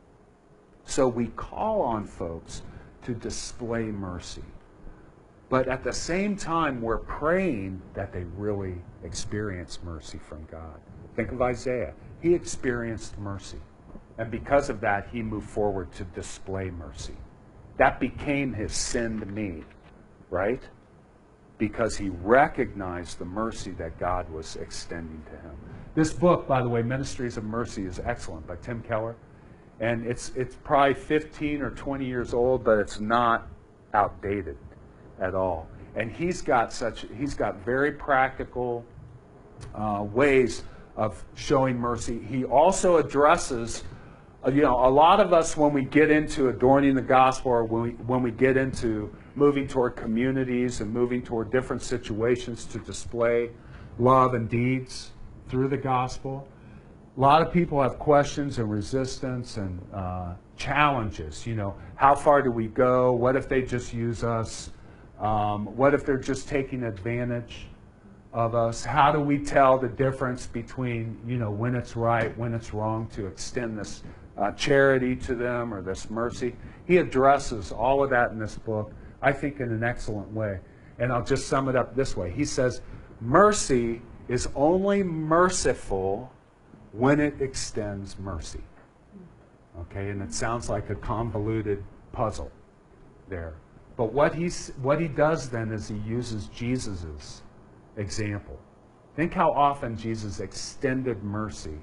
So we call on folks to display mercy. But at the same time, we're praying that they really experience mercy from God. Think of Isaiah. He experienced mercy. And because of that, he moved forward to display mercy. That became his send me, right? Because he recognized the mercy that God was extending to him. This book, by the way, Ministries of Mercy, is excellent, by Tim Keller. And it's it's probably fifteen or twenty years old, but it's not outdated at all. And he's got such he's got very practical uh, ways of showing mercy. He also addresses, uh, you know, a lot of us, when we get into adorning the gospel, or when we when we get into moving toward communities and moving toward different situations to display love and deeds through the gospel, a lot of people have questions and resistance and uh, challenges. You know, how far do we go? What if they just use us? Um, what if they're just taking advantage of us? How do we tell the difference between, you know, when it's right, when it's wrong to extend this uh, charity to them or this mercy? He addresses all of that in this book, I think, in an excellent way. And I'll just sum it up this way. He says, mercy is only merciful when it extends mercy. Okay, and it sounds like a convoluted puzzle there. But what he's what he does then is he uses Jesus's example. Think how often Jesus extended mercy.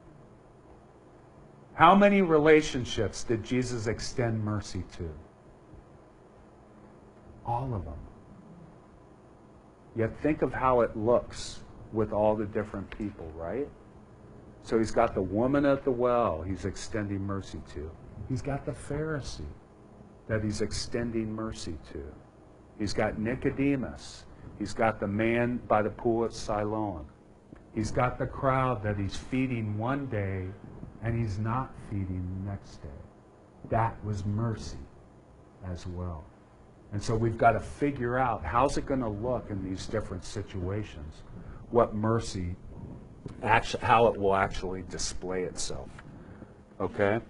How many relationships did Jesus extend mercy to? All of them. Yet think of how it looks with all the different people, right? So he's got the woman at the well he's extending mercy to. He's got the Pharisee that he's extending mercy to. He's got Nicodemus. He's got the man by the pool at Siloam. He's got the crowd that he's feeding one day and he's not feeding the next day. That was mercy as well. And so we've got to figure out, how's it going to look in these different situations? What mercy, actually, how it will actually display itself. Okay?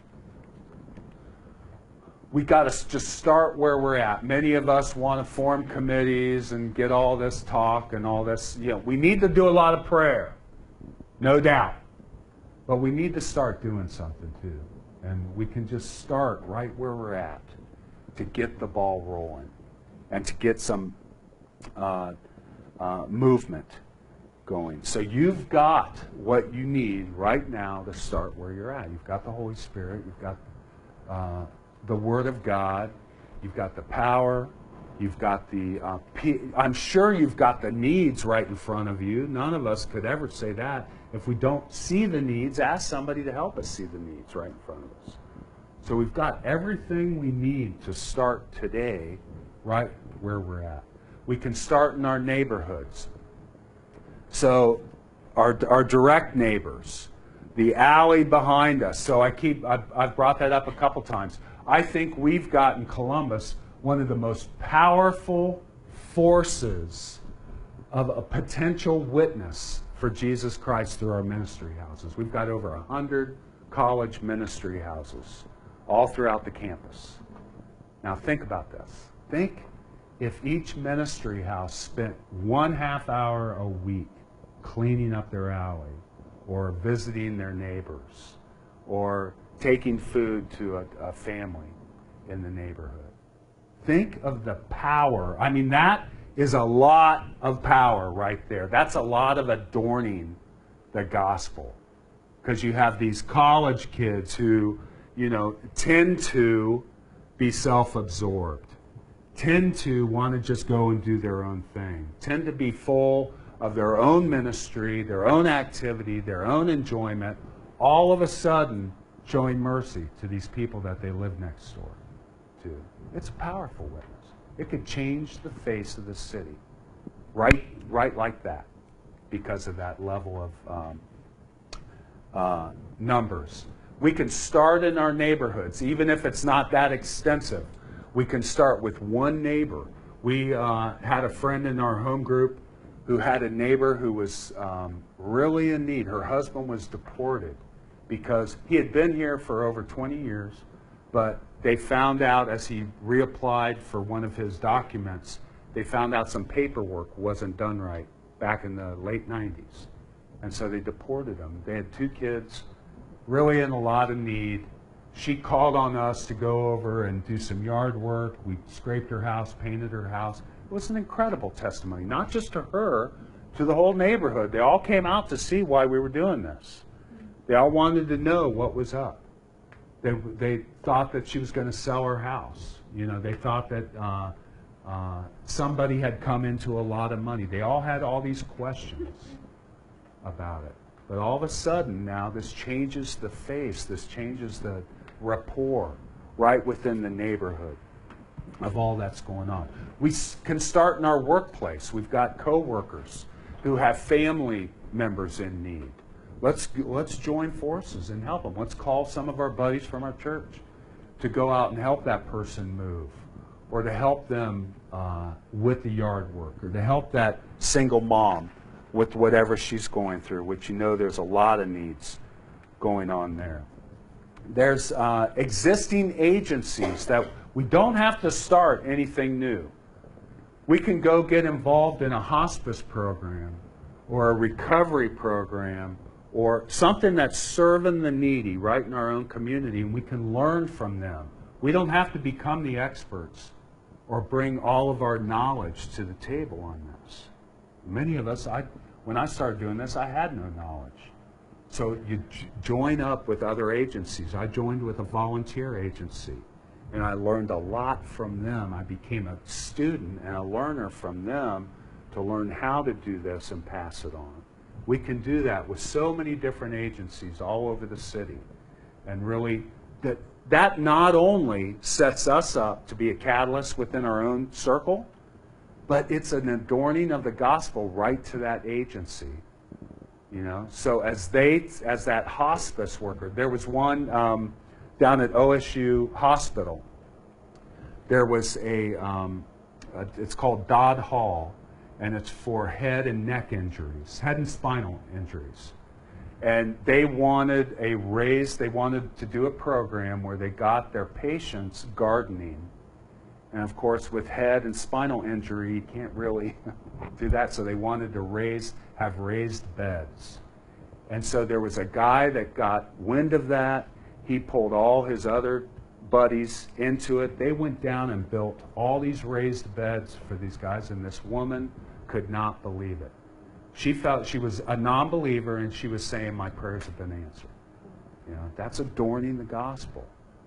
We got to just start where we're at. Many of us want to form committees and get all this talk and all this. You know, we need to do a lot of prayer, no doubt. But we need to start doing something too. And we can just start right where we're at to get the ball rolling and to get some uh, uh, movement going. So you've got what you need right now to start where you're at. You've got the Holy Spirit. You've got uh, the Word of God. You've got the power. You've got the, uh, P- I'm sure you've got the needs right in front of you. None of us could ever say that. If we don't see the needs, ask somebody to help us see the needs right in front of us. So we've got everything we need to start today right where we're at. We can start in our neighborhoods. So our, our direct neighbors, the alley behind us. So I keep, I've, I've brought that up a couple times. I think we've got in Columbus one of the most powerful forces of a potential witness for Jesus Christ through our ministry houses. We've got over a hundred college ministry houses all throughout the campus. Now think about this. Think if each ministry house spent one half hour a week cleaning up their alley or visiting their neighbors or taking food to a, a family in the neighborhood. Think of the power. I mean, that is a lot of power right there. That's a lot of adorning the gospel. Because you have these college kids who, you know, tend to be self-absorbed, tend to want to just go and do their own thing, tend to be full of their own ministry, their own activity, their own enjoyment, all of a sudden showing mercy to these people that they live next door to. It's a powerful witness. It could change the face of the city, right, right like that, because of that level of um, uh, numbers. We can start in our neighborhoods, even if it's not that extensive. We can start with one neighbor. We uh, had a friend in our home group who had a neighbor who was um, really in need. Her husband was deported because he had been here for over twenty years, but they found out as he reapplied for one of his documents, they found out some paperwork wasn't done right back in the late nineties. And so they deported him. They had two kids, really in a lot of need. She called on us to go over and do some yard work. We scraped her house, painted her house. It was an incredible testimony, not just to her, to the whole neighborhood. They all came out to see why we were doing this. They all wanted to know what was up. They, they thought that she was going to sell her house. You know, they thought that uh, uh, somebody had come into a lot of money. They all had all these questions about it. But all of a sudden now this changes the face, this changes the rapport right within the neighborhood of all that's going on. We can start in our workplace. We've got coworkers who have family members in need. Let's, let's join forces and help them. Let's call some of our buddies from our church to go out and help that person move, or to help them uh, with the yard work, or to help that single mom with whatever she's going through, which you know there's a lot of needs going on there. There's uh, existing agencies that we don't have to start anything new. We can go get involved in a hospice program or a recovery program or something that's serving the needy right in our own community, and we can learn from them. We don't have to become the experts or bring all of our knowledge to the table on this. Many of us, I, when I started doing this, I had no knowledge. So you join up with other agencies. I joined with a volunteer agency, and I learned a lot from them. I became a student and a learner from them to learn how to do this and pass it on. We can do that with so many different agencies all over the city. And really, that, that not only sets us up to be a catalyst within our own circle, but it's an adorning of the gospel right to that agency. You know, so as they, as that hospice worker, there was one um, down at O S U Hospital. There was a, um, a, it's called Dodd Hall, and it's for head and neck injuries, head and spinal injuries. And they wanted a raise, they wanted to do a program where they got their patients gardening. And of course, with head and spinal injury, you can't really do that. So they wanted to raise, have raised beds. And so there was a guy that got wind of that. He pulled all his other buddies into it. They went down and built all these raised beds for these guys, and this woman could not believe it. She felt she was a non-believer, and she was saying, my prayers have been answered. You know, that's adorning the gospel.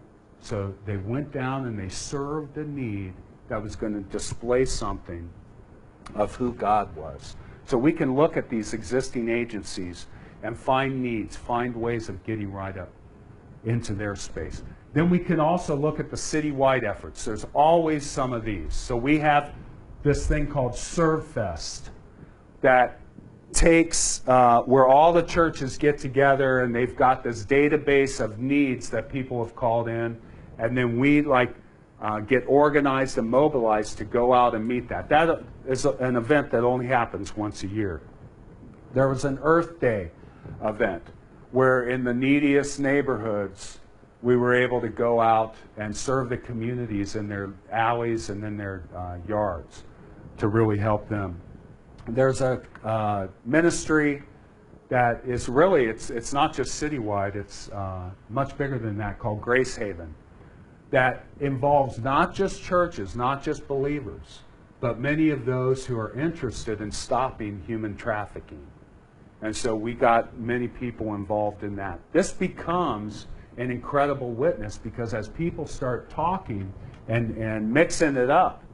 So they went down and they served a need that was going to display something of who God was. So we can look at these existing agencies and find needs, find ways of getting right up into their space. Then we can also look at the citywide efforts. There's always some of these. So we have this thing called ServeFest that takes uh, where all the churches get together, and they've got this database of needs that people have called in, and then we like uh, get organized and mobilized to go out and meet that. That is a, an event that only happens once a year. There was an Earth Day event where in the neediest neighborhoods we were able to go out and serve the communities in their alleys and in their uh, yards to really help them. There's a uh, ministry that is really, it's, it's not just citywide, it's uh, much bigger than that, called Grace Haven, that involves not just churches, not just believers, but many of those who are interested in stopping human trafficking. And so we got many people involved in that. This becomes an incredible witness because as people start talking and, and mixing it up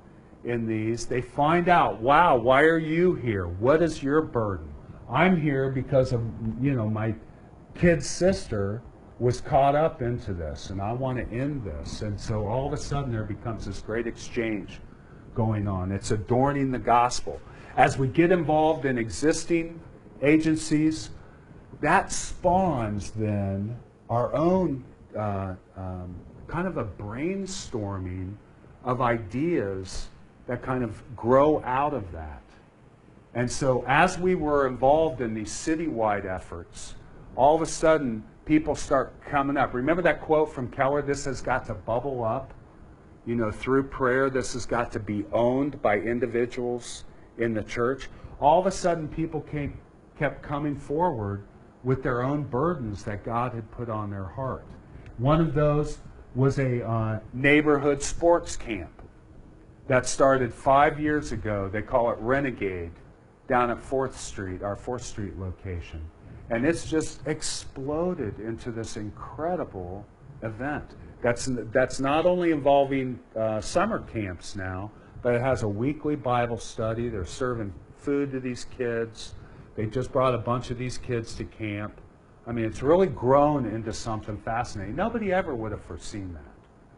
in these, they find out, wow, why are you here? What is your burden? I'm here because of, you know, my kid's sister was caught up into this, and I want to end this. And so all of a sudden there becomes this great exchange going on. It's adorning the gospel. As we get involved in existing agencies, that spawns then our own uh, um, kind of a brainstorming of ideas that kind of grow out of that. And so as we were involved in these citywide efforts, all of a sudden people start coming up. Remember that quote from Keller, this has got to bubble up? You know, through prayer, this has got to be owned by individuals in the church. All of a sudden people came, kept coming forward with their own burdens that God had put on their heart. One of those was a uh, neighborhood sports camp that started five years ago. They call it Renegade, down at fourth street, our fourth street location. And it's just exploded into this incredible event. That's, that's not only involving uh, summer camps now, but it has a weekly Bible study. They're serving food to these kids. They just brought a bunch of these kids to camp. I mean, it's really grown into something fascinating. Nobody ever would have foreseen that.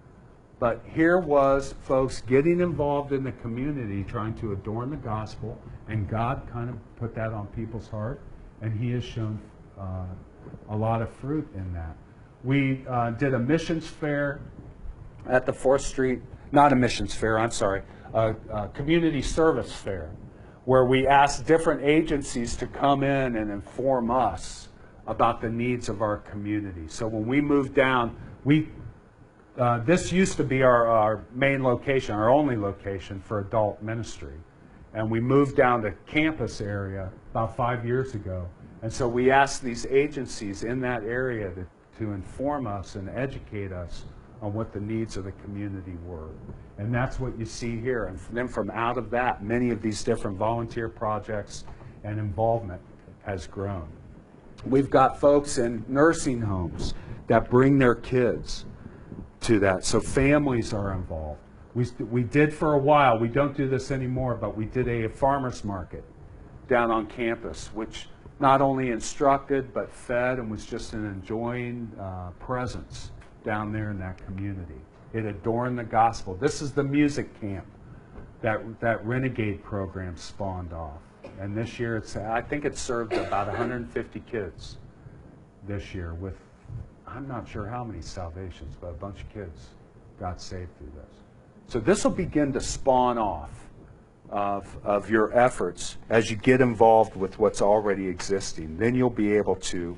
But here was folks getting involved in the community, trying to adorn the gospel, and God kind of put that on people's heart, and He has shown uh, a lot of fruit in that. We uh, did a missions fair at the fourth street, not a missions fair, I'm sorry, a, a community service fair, where we asked different agencies to come in and inform us about the needs of our community. So when we moved down, we Uh, this used to be our, our main location, our only location for adult ministry. And we moved down to campus area about five years ago. And so we asked these agencies in that area to, to inform us and educate us on what the needs of the community were. And that's what you see here. And then from out of that, many of these different volunteer projects and involvement has grown. We've got folks in nursing homes that bring their kids to that. So families are involved. We, we did for a while, we don't do this anymore, but we did a farmer's market down on campus, which not only instructed, but fed and was just an enjoying uh, presence down there in that community. It adorned the gospel. This is the music camp that, that Renegade program spawned off. And this year, it's, I think it served about one hundred fifty kids this year with, I'm not sure how many salvations, but a bunch of kids got saved through this. So this will begin to spawn off of, of your efforts as you get involved with what's already existing. Then you'll be able to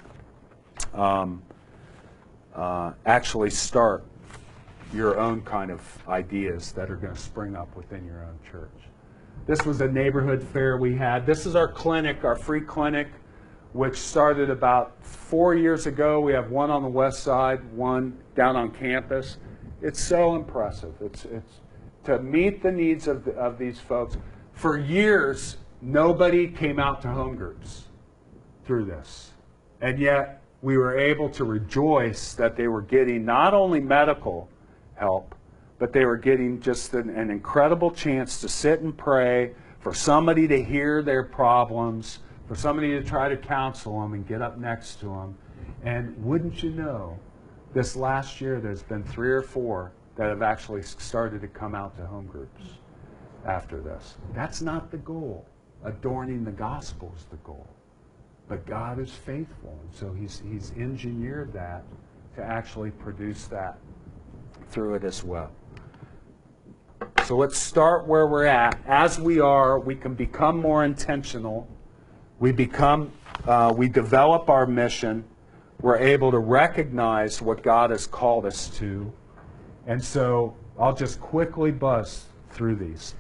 um, uh, actually start your own kind of ideas that are going to spring up within your own church. This was a neighborhood fair we had. This is our clinic, our free clinic, which started about four years ago. We have one on the west side, one down on campus. It's so impressive. It's, it's to meet the needs of, the, of these folks. For years, nobody came out to home groups through this. And yet, we were able to rejoice that they were getting not only medical help, but they were getting just an, an incredible chance to sit and pray, for somebody to hear their problems, for somebody to try to counsel them and get up next to them. And wouldn't you know, this last year there's been three or four that have actually started to come out to home groups after this. That's not the goal. Adorning the gospel is the goal. But God is faithful, and so he's, he's engineered that to actually produce that through it as well. So let's start where we're at. As we are, we can become more intentional. We become, uh, we develop our mission. We're able to recognize what God has called us to. And so I'll just quickly buzz through these.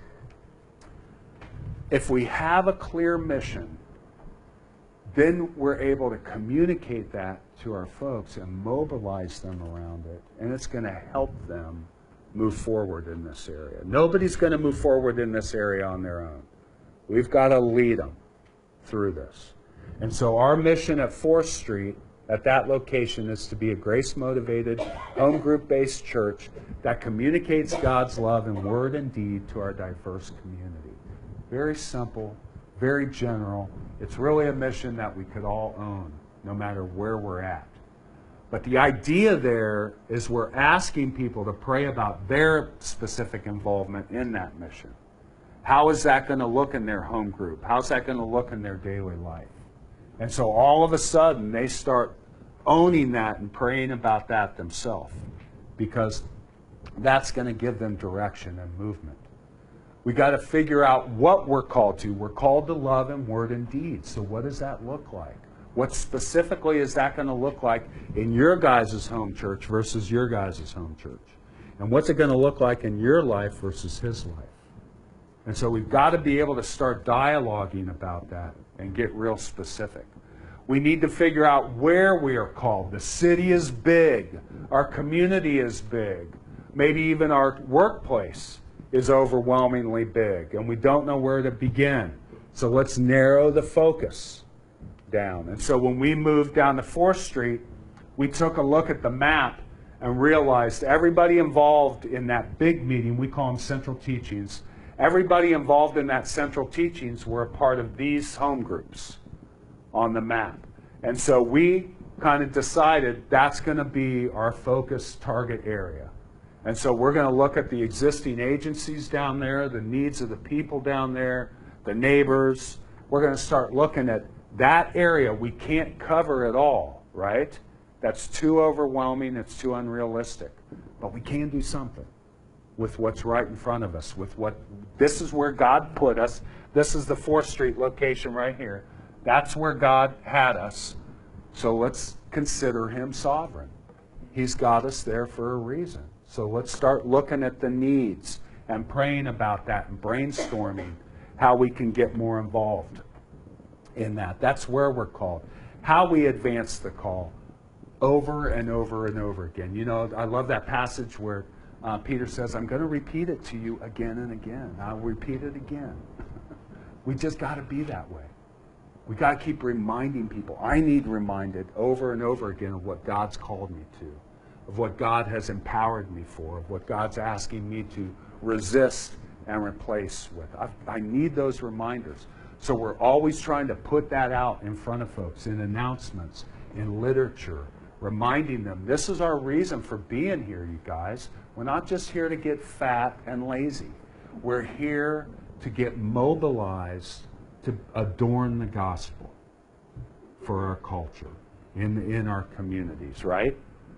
If we have a clear mission, then we're able to communicate that to our folks and mobilize them around it. And it's going to help them move forward in this area. Nobody's going to move forward in this area on their own. We've got to lead them through this. And so our mission at fourth street at that location is to be a grace-motivated, home group-based church that communicates God's love in word and deed to our diverse community. Very simple, very general. It's really a mission that we could all own, no matter where we're at. But the idea there is we're asking people to pray about their specific involvement in that mission. How is that going to look in their home group? How's that going to look in their daily life? And so all of a sudden, they start owning that and praying about that themselves, because that's going to give them direction and movement. We got to figure out what we're called to. We're called to love in word and deed. So what does that look like? What specifically is that going to look like in your guys' home church versus your guys' home church? And what's it going to look like in your life versus his life? And so we've got to be able to start dialoguing about that and get real specific. We need to figure out where we are called. The city is big. Our community is big. Maybe even our workplace is overwhelmingly big, and we don't know where to begin. So let's narrow the focus down. And so when we moved down to fourth street, we took a look at the map and realized everybody involved in that big meeting, we call them central teachings, everybody involved in that central teachings were a part of these home groups on the map. And so we kind of decided that's going to be our focus target area. And so we're going to look at the existing agencies down there, the needs of the people down there, the neighbors. We're going to start looking at that area. We can't cover it all, right? That's too overwhelming. It's too unrealistic. But we can do something with what's right in front of us, with what, this is where God put us. This is the fourth street location right here. That's where God had us. So let's consider him sovereign. He's got us there for a reason. So let's start looking at the needs and praying about that and brainstorming how we can get more involved in that. That's where we're called. How we advance the call over and over and over again. You know, I love that passage where uh, Peter says, I'm going to repeat it to you again and again. I'll repeat it again. We just got to be that way. We got to keep reminding people. I need reminded over and over again of what God's called me to, of what God has empowered me for, of what God's asking me to resist and replace with. I, I need those reminders. So we're always trying to put that out in front of folks, in announcements, in literature, reminding them, this is our reason for being here, you guys. We're not just here to get fat and lazy. We're here to get mobilized to adorn the gospel for our culture, in, in our communities, right?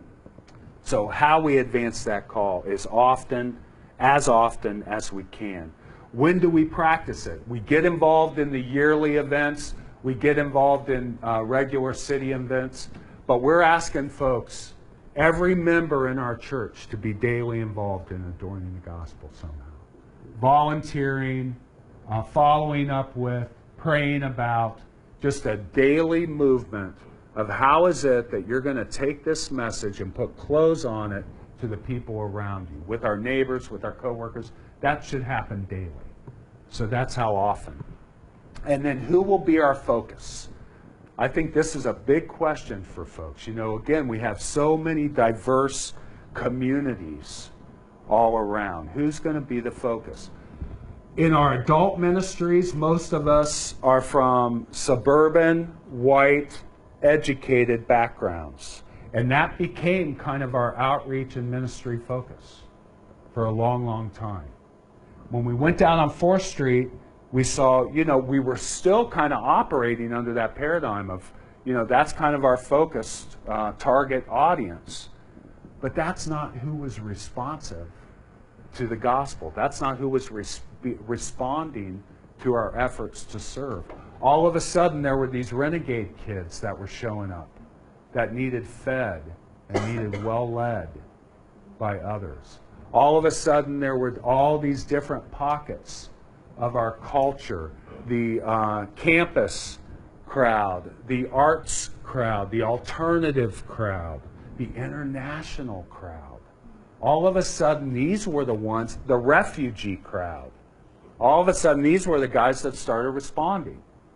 So how we advance that call is often, as often as we can. When do we practice it? We get involved in the yearly events. We get involved in uh, regular city events. But we're asking folks, every member in our church, to be daily involved in adorning the gospel somehow. Volunteering, uh, following up with, praying about, just a daily movement of how is it that you're going to take this message and put clothes on it to the people around you, with our neighbors, with our coworkers. That should happen daily. So that's how often. And then who will be our focus? I think this is a big question for folks. You know, again, we have so many diverse communities all around. Who's going to be the focus? In our adult ministries, most of us are from suburban, white, educated backgrounds. And that became kind of our outreach and ministry focus for a long, long time. When we went down on fourth street, we saw, you know, we were still kind of operating under that paradigm of, you know, that's kind of our focused uh, target audience. But that's not who was responsive to the gospel. That's not who was res- responding to our efforts to serve. All of a sudden, there were these renegade kids that were showing up that needed fed and needed well led by others. All of a sudden, there were all these different pockets of our culture, the uh, campus crowd, the arts crowd, the alternative crowd, the international crowd. All of a sudden, these were the ones, the refugee crowd. All of a sudden, these were the guys that started responding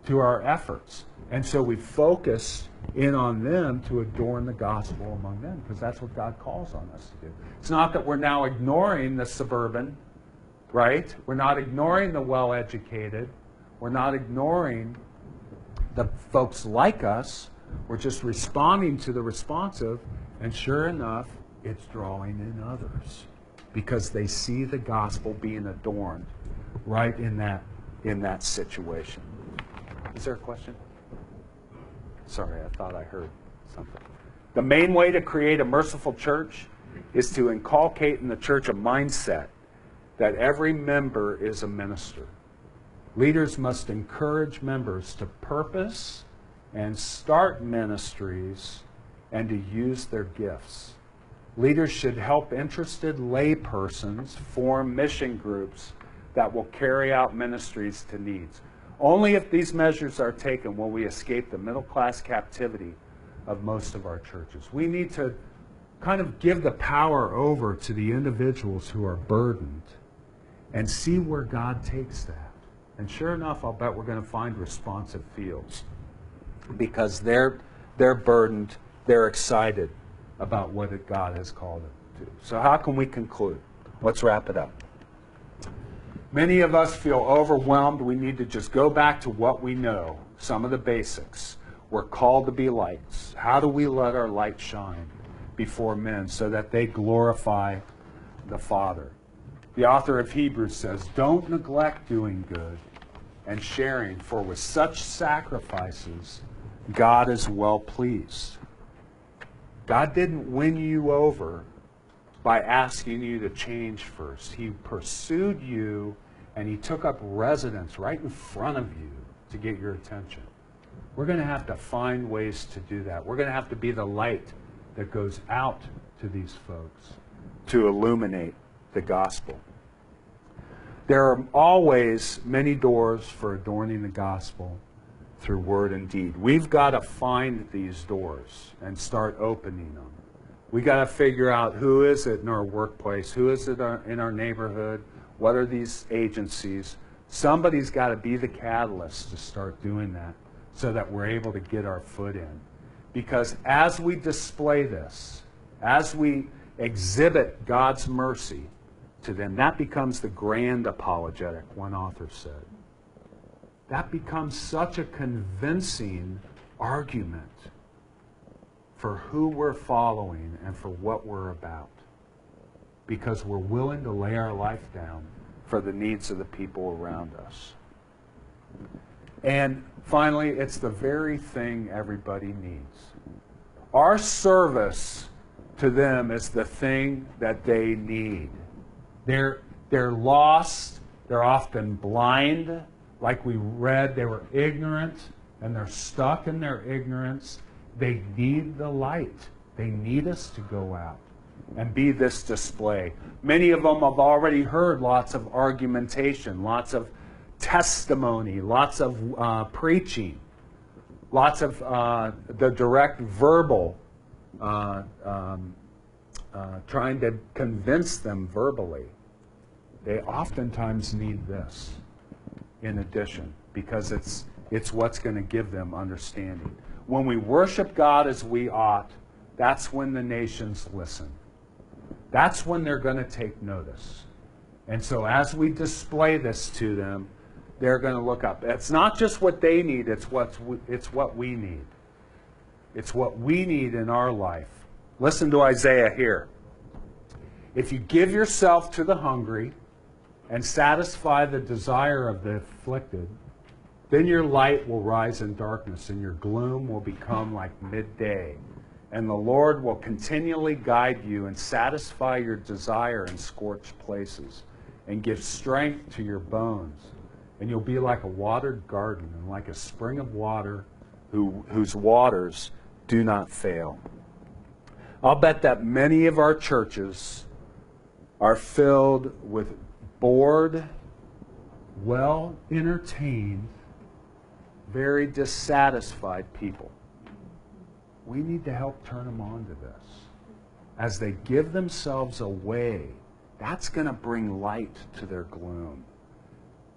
to our efforts. And so we focus in on them to adorn the gospel among them, because that's what God calls on us to do. It's not that we're now ignoring the suburban, right? We're not ignoring the well-educated. We're not ignoring the folks like us. We're just responding to the responsive, and sure enough, it's drawing in others because they see the gospel being adorned right in that in that situation. Is there a question? Sorry, I thought I heard something. The main way to create a merciful church is to inculcate in the church a mindset that every member is a minister. Leaders must encourage members to purpose and start ministries and to use their gifts. Leaders should help interested laypersons form mission groups that will carry out ministries to needs. Only if these measures are taken will we escape the middle-class captivity of most of our churches. We need to kind of give the power over to the individuals who are burdened and see where God takes that. And sure enough, I'll bet we're going to find responsive fields because they're, they're burdened, they're excited about what it God has called them to. So how can we conclude? Let's wrap it up. Many of us feel overwhelmed. We need to just go back to what we know, some of the basics. We're called to be lights. How do we let our light shine before men so that they glorify the Father? The author of Hebrews says, don't neglect doing good and sharing, for with such sacrifices, God is well pleased. God didn't win you over by asking you to change first. He pursued you and he took up residence right in front of you to get your attention. We're going to have to find ways to do that. We're going to have to be the light that goes out to these folks to illuminate the gospel. There are always many doors for adorning the gospel through word and deed. We've got to find these doors and start opening them. We got to figure out who is it in our workplace, who is it in our neighborhood, what are these agencies. Somebody's got to be the catalyst to start doing that so that we're able to get our foot in. Because as we display this, as we exhibit God's mercy to them, that becomes the grand apologetic, one author said. That becomes such a convincing argument for who we're following and for what we're about, because we're willing to lay our life down for the needs of the people around us. And finally, it's the very thing everybody needs. Our service to them is the thing that they need. They're, they're lost. They're often blind. Like we read, they were ignorant, and they're stuck in their ignorance. They need the light. They need us to go out and be this display. Many of them have already heard lots of argumentation, lots of testimony, lots of uh, preaching, lots of uh, the direct verbal, uh, um, uh, trying to convince them verbally. They oftentimes need this in addition, because it's, it's what's going to give them understanding. When we worship God as we ought, that's when the nations listen. That's when they're going to take notice. And so as we display this to them, they're going to look up. It's not just what they need, it's, what's, it's what we need. It's what we need in our life. Listen to Isaiah here. If you give yourself to the hungry and satisfy the desire of the afflicted, then your light will rise in darkness, and your gloom will become like midday. And the Lord will continually guide you and satisfy your desire in scorched places, and give strength to your bones. And you'll be like a watered garden and like a spring of water who, whose waters do not fail. I'll bet that many of our churches are filled with bored, well-entertained, very dissatisfied people. We need to help turn them on to this. As they give themselves away, that's going to bring light to their gloom.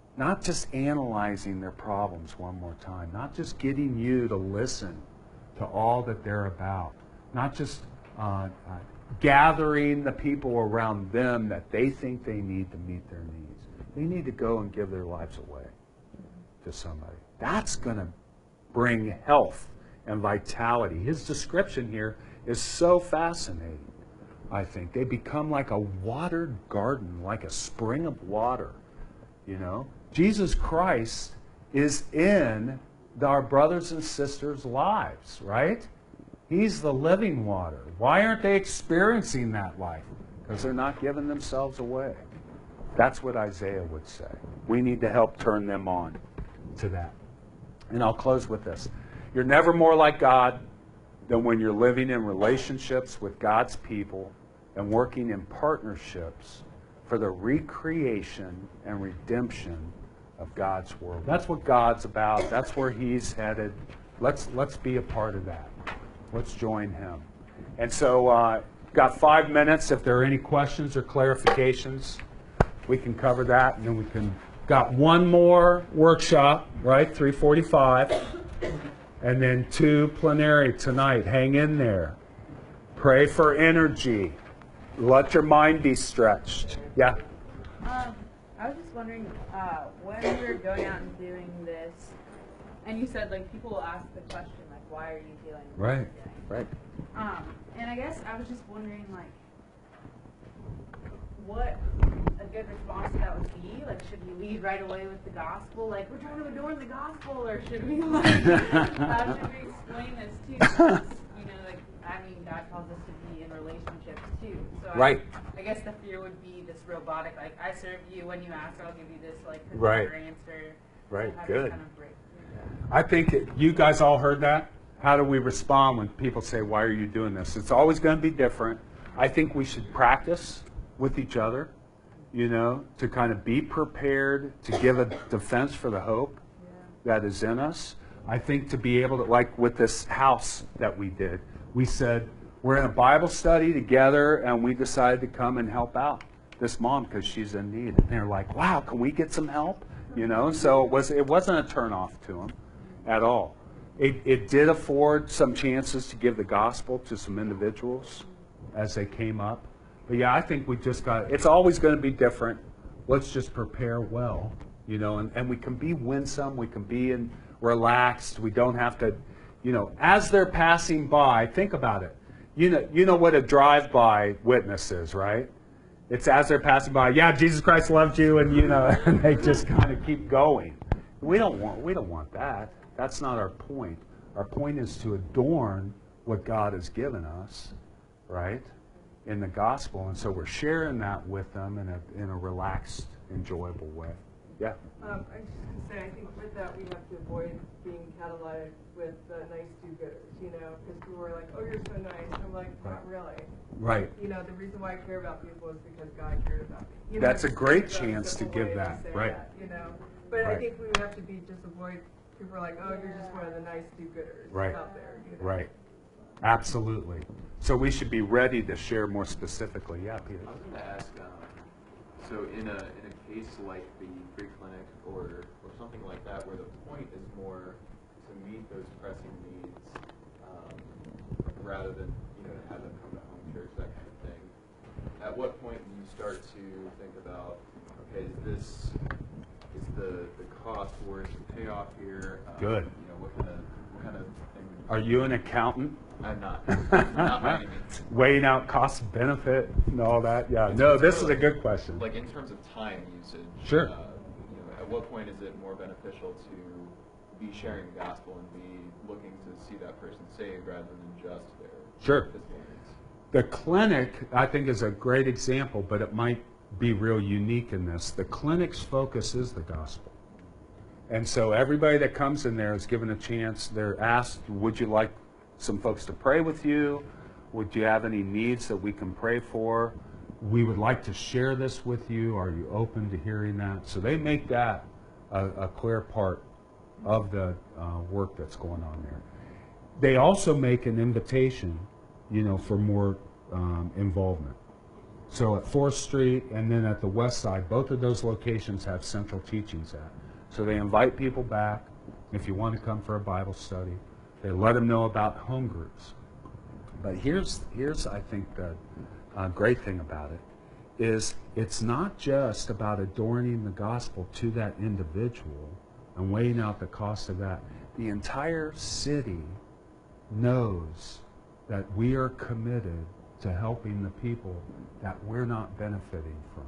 not just analyzing their problems one more time, not just getting you to listen to all that they're about, not just uh, uh, gathering the people around them that they think they need to meet their needs. They need to go and give their lives away to somebody. That's going to bring health and vitality. His description here is so fascinating, I think. They become like a watered garden, like a spring of water, you know. Jesus Christ is in our brothers and sisters' lives, right? He's the living water. Why aren't they experiencing that life? Because they're not giving themselves away. That's what Isaiah would say. We need to help turn them on to that. And I'll close with this. You're never more like God than when you're living in relationships with God's people and working in partnerships for the recreation and redemption of God's world. That's what God's about. That's where He's headed. Let's let's be a part of that. Let's join Him. And so, uh, got five minutes. If there are any questions or clarifications, we can cover that, and then we can. Got one more workshop, right? three forty-five, and then two plenary tonight. Hang in there. Pray for energy. Let your mind be stretched. Yeah. Um, I was just wondering, uh, when we were going out and doing this, and you said, like, people will ask the question, like, why are you doing what Right. you're doing? Right. Um, and I guess I was just wondering, like, what a good response to that would be. Like, should we lead right away with the gospel? Like, we're trying to adorn the gospel, or should we, like, how should we explain this too? Because, you know, like, I mean, God calls us to be in relationships too. So Right. I, I guess the fear would be this robotic, like, I serve you, when you ask, I'll give you this, like, Right. answer. Right. So how do we Good. kind of break through that? I think it- you guys all heard that. How do we respond when people say, why are you doing this? It's always going to be different. I think we should practice with each other, you know, to kind of be prepared to give a defense for the hope that is in us. I think to be able to, like with this house that we did, we said, we're in a Bible study together, and we decided to come and help out this mom because she's in need. And they're like, wow, can we get some help? You know, and so it, was, it wasn't a turnoff to them at all. It, it did afford some chances to give the gospel to some individuals as they came up. But yeah, I think we just got, it's always going to be different. Let's just prepare well, you know, and, and we can be winsome, we can be in, relaxed, we don't have to, you know, as they're passing by, think about it. You know, you know what a drive-by witness is, right? It's as they're passing by, yeah, Jesus Christ loved you, and you know, and they just kind of keep going. We don't want, we don't want that. That's not our point. Our point is to adorn what God has given us, right, in the gospel, and so we're sharing that with them in a in a relaxed, enjoyable way. Yeah. Um, I was just going to say, I think with that we have to avoid being catalyzed with uh, nice do-gooders, you know, because people are like, oh, you're so nice. I'm like, not really. Right. You know, the reason why I care about people is because God cared about me. You know, That's a just great a chance to simple give way that, say right. that, you know, but Right. I think we have to be just avoid people are like, oh, you're just one of the nice do-gooders Right. out there. You know? Right. Absolutely. So we should be ready to share more specifically. Yeah, Peter. I was going to ask, um, so in a in a case like the free clinic or or something like that, where the point is more to meet those pressing needs, um, rather than you know to have them come to home church, that kind of thing. At what point do you start to think about, okay, is this is the the cost worth the payoff here? Um, Good. You know, what kind of what kind of thing? Are you an accountant? I'm not. Not by any means. Weighing out cost benefit and all that? Yeah. No, this is a good question. Like in terms of time usage. Sure. Uh, you know, at what point is it more beneficial to be sharing the gospel and be looking to see that person saved rather than just their Sure. physical needs? The clinic, I think, is a great example, but it might be real unique in this. The clinic's focus is the gospel. And so everybody that comes in there is given a chance. They're asked, would you like some folks to pray with you? Would you have any needs that we can pray for? We would like to share this with you. Are you open to hearing that? So they make that a, a clear part of the uh, work that's going on there. They also make an invitation, you know, for more um, involvement. So at fourth Street and then at the west side, both of those locations have central teachings at. So they invite people back if you want to come for a Bible study. They let them know about home groups. But here's, here's I think, the uh, great thing about it is it's not just about adorning the gospel to that individual and weighing out the cost of that. The entire city knows that we are committed to helping the people that we're not benefiting from.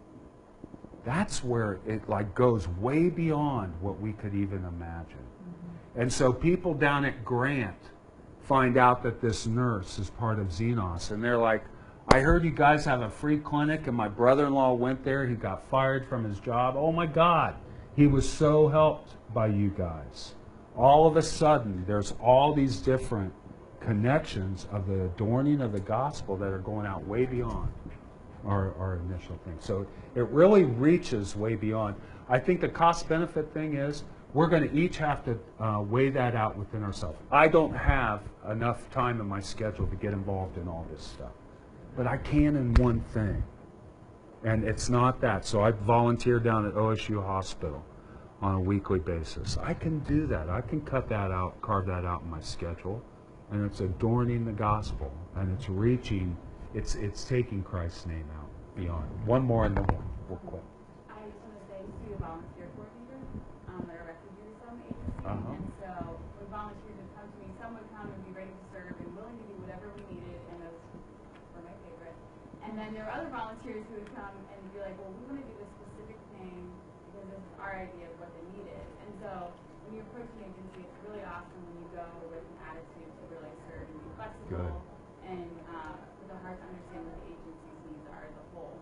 That's where it like goes way beyond what we could even imagine. Mm-hmm. And so people down at Grant find out that this nurse is part of Xenos, and they're like, I heard you guys have a free clinic, and my brother-in-law went there. He got fired from his job. Oh my God, he was so helped by you guys. All of a sudden, there's all these different connections of the adorning of the gospel that are going out way beyond our, our initial thing. So it really reaches way beyond. I think the cost-benefit thing is we're going to each have to uh, weigh that out within ourselves. I don't have enough time in my schedule to get involved in all this stuff, but I can in one thing, and it's not that. So I volunteer down at O S U Hospital on a weekly basis. I can do that. I can cut that out, carve that out in my schedule, and it's adorning the gospel, and it's reaching, it's it's taking Christ's name out beyond. One more and then we'll, we'll quit. I just want to say, to be a volunteer coordinator um, at a refugee resettlement agency, Uh-huh. and so when volunteers would come to me, some would come and be ready to serve and willing to do whatever we needed, and those were my favorite. And then there were other volunteers who would come and be like, well, we want to do this specific thing because this is our idea of what they needed. And so when you approach an agency, it's really awesome when you go with an attitude to really serve and be flexible. Good. And uh, with a heart to understand what the agency's needs are as a whole.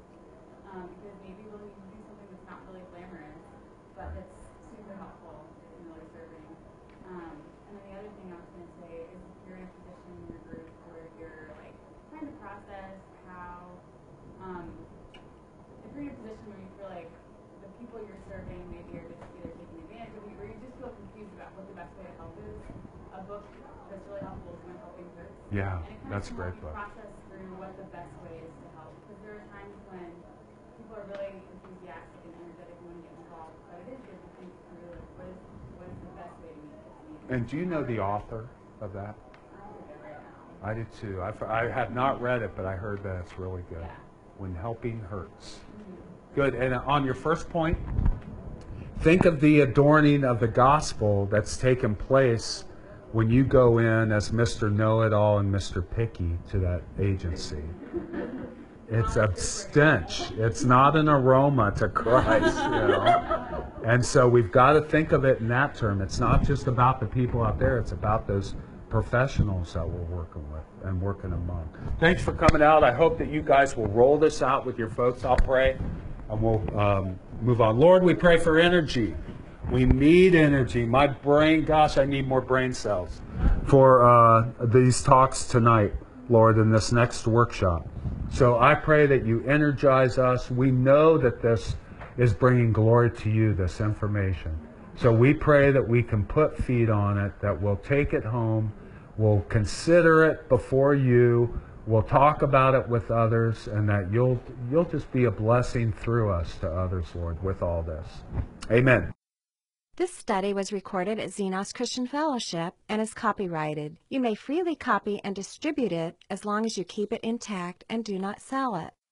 Um, because maybe we'll need to do something that's not really glamorous, but that's super helpful in really serving. Um, and then the other thing I was going to say is if you're in a position in your group where you're like trying to process how, um, if you're in a position where you feel like the people you're serving maybe are just either taking advantage of you, or you just feel confused about what the best way to help is, a book that's really helpful is When Helping Hurts. Yeah, And it kind that's a of great can help you book. process through what the best way is to help. Because there are times when people are really enthusiastic and energetic and want to get involved, but it is good to think through like, what is what is the best way to meet this need. And do you know the author of that? I don't think right now. I did too. I've, I have not read it, but I heard that it's really good. Yeah. When Helping Hurts. Good. And on your first point, think of the adorning of the gospel that's taken place when you go in as Mister Know-It-All and Mister Picky to that agency. It's a stench. It's not an aroma to Christ, you know. And so we've got to think of it in that term. It's not just about the people out there. It's about those professionals that we're working with and working among. Thanks for coming out. I hope that you guys will roll this out with your folks. I'll pray, and we'll um, move on. Lord, we pray for energy. We need energy. My brain, gosh, I need more brain cells for uh, these talks tonight, Lord, in this next workshop. So I pray that you energize us. We know that this is bringing glory to you, this information. So we pray that we can put feet on it, that we'll take it home, we'll consider it before you, we'll talk about it with others, and that you'll you'll just be a blessing through us to others, Lord, with all this. Amen. This study was recorded at Xenos Christian Fellowship and is copyrighted. You may freely copy and distribute it as long as you keep it intact and do not sell it.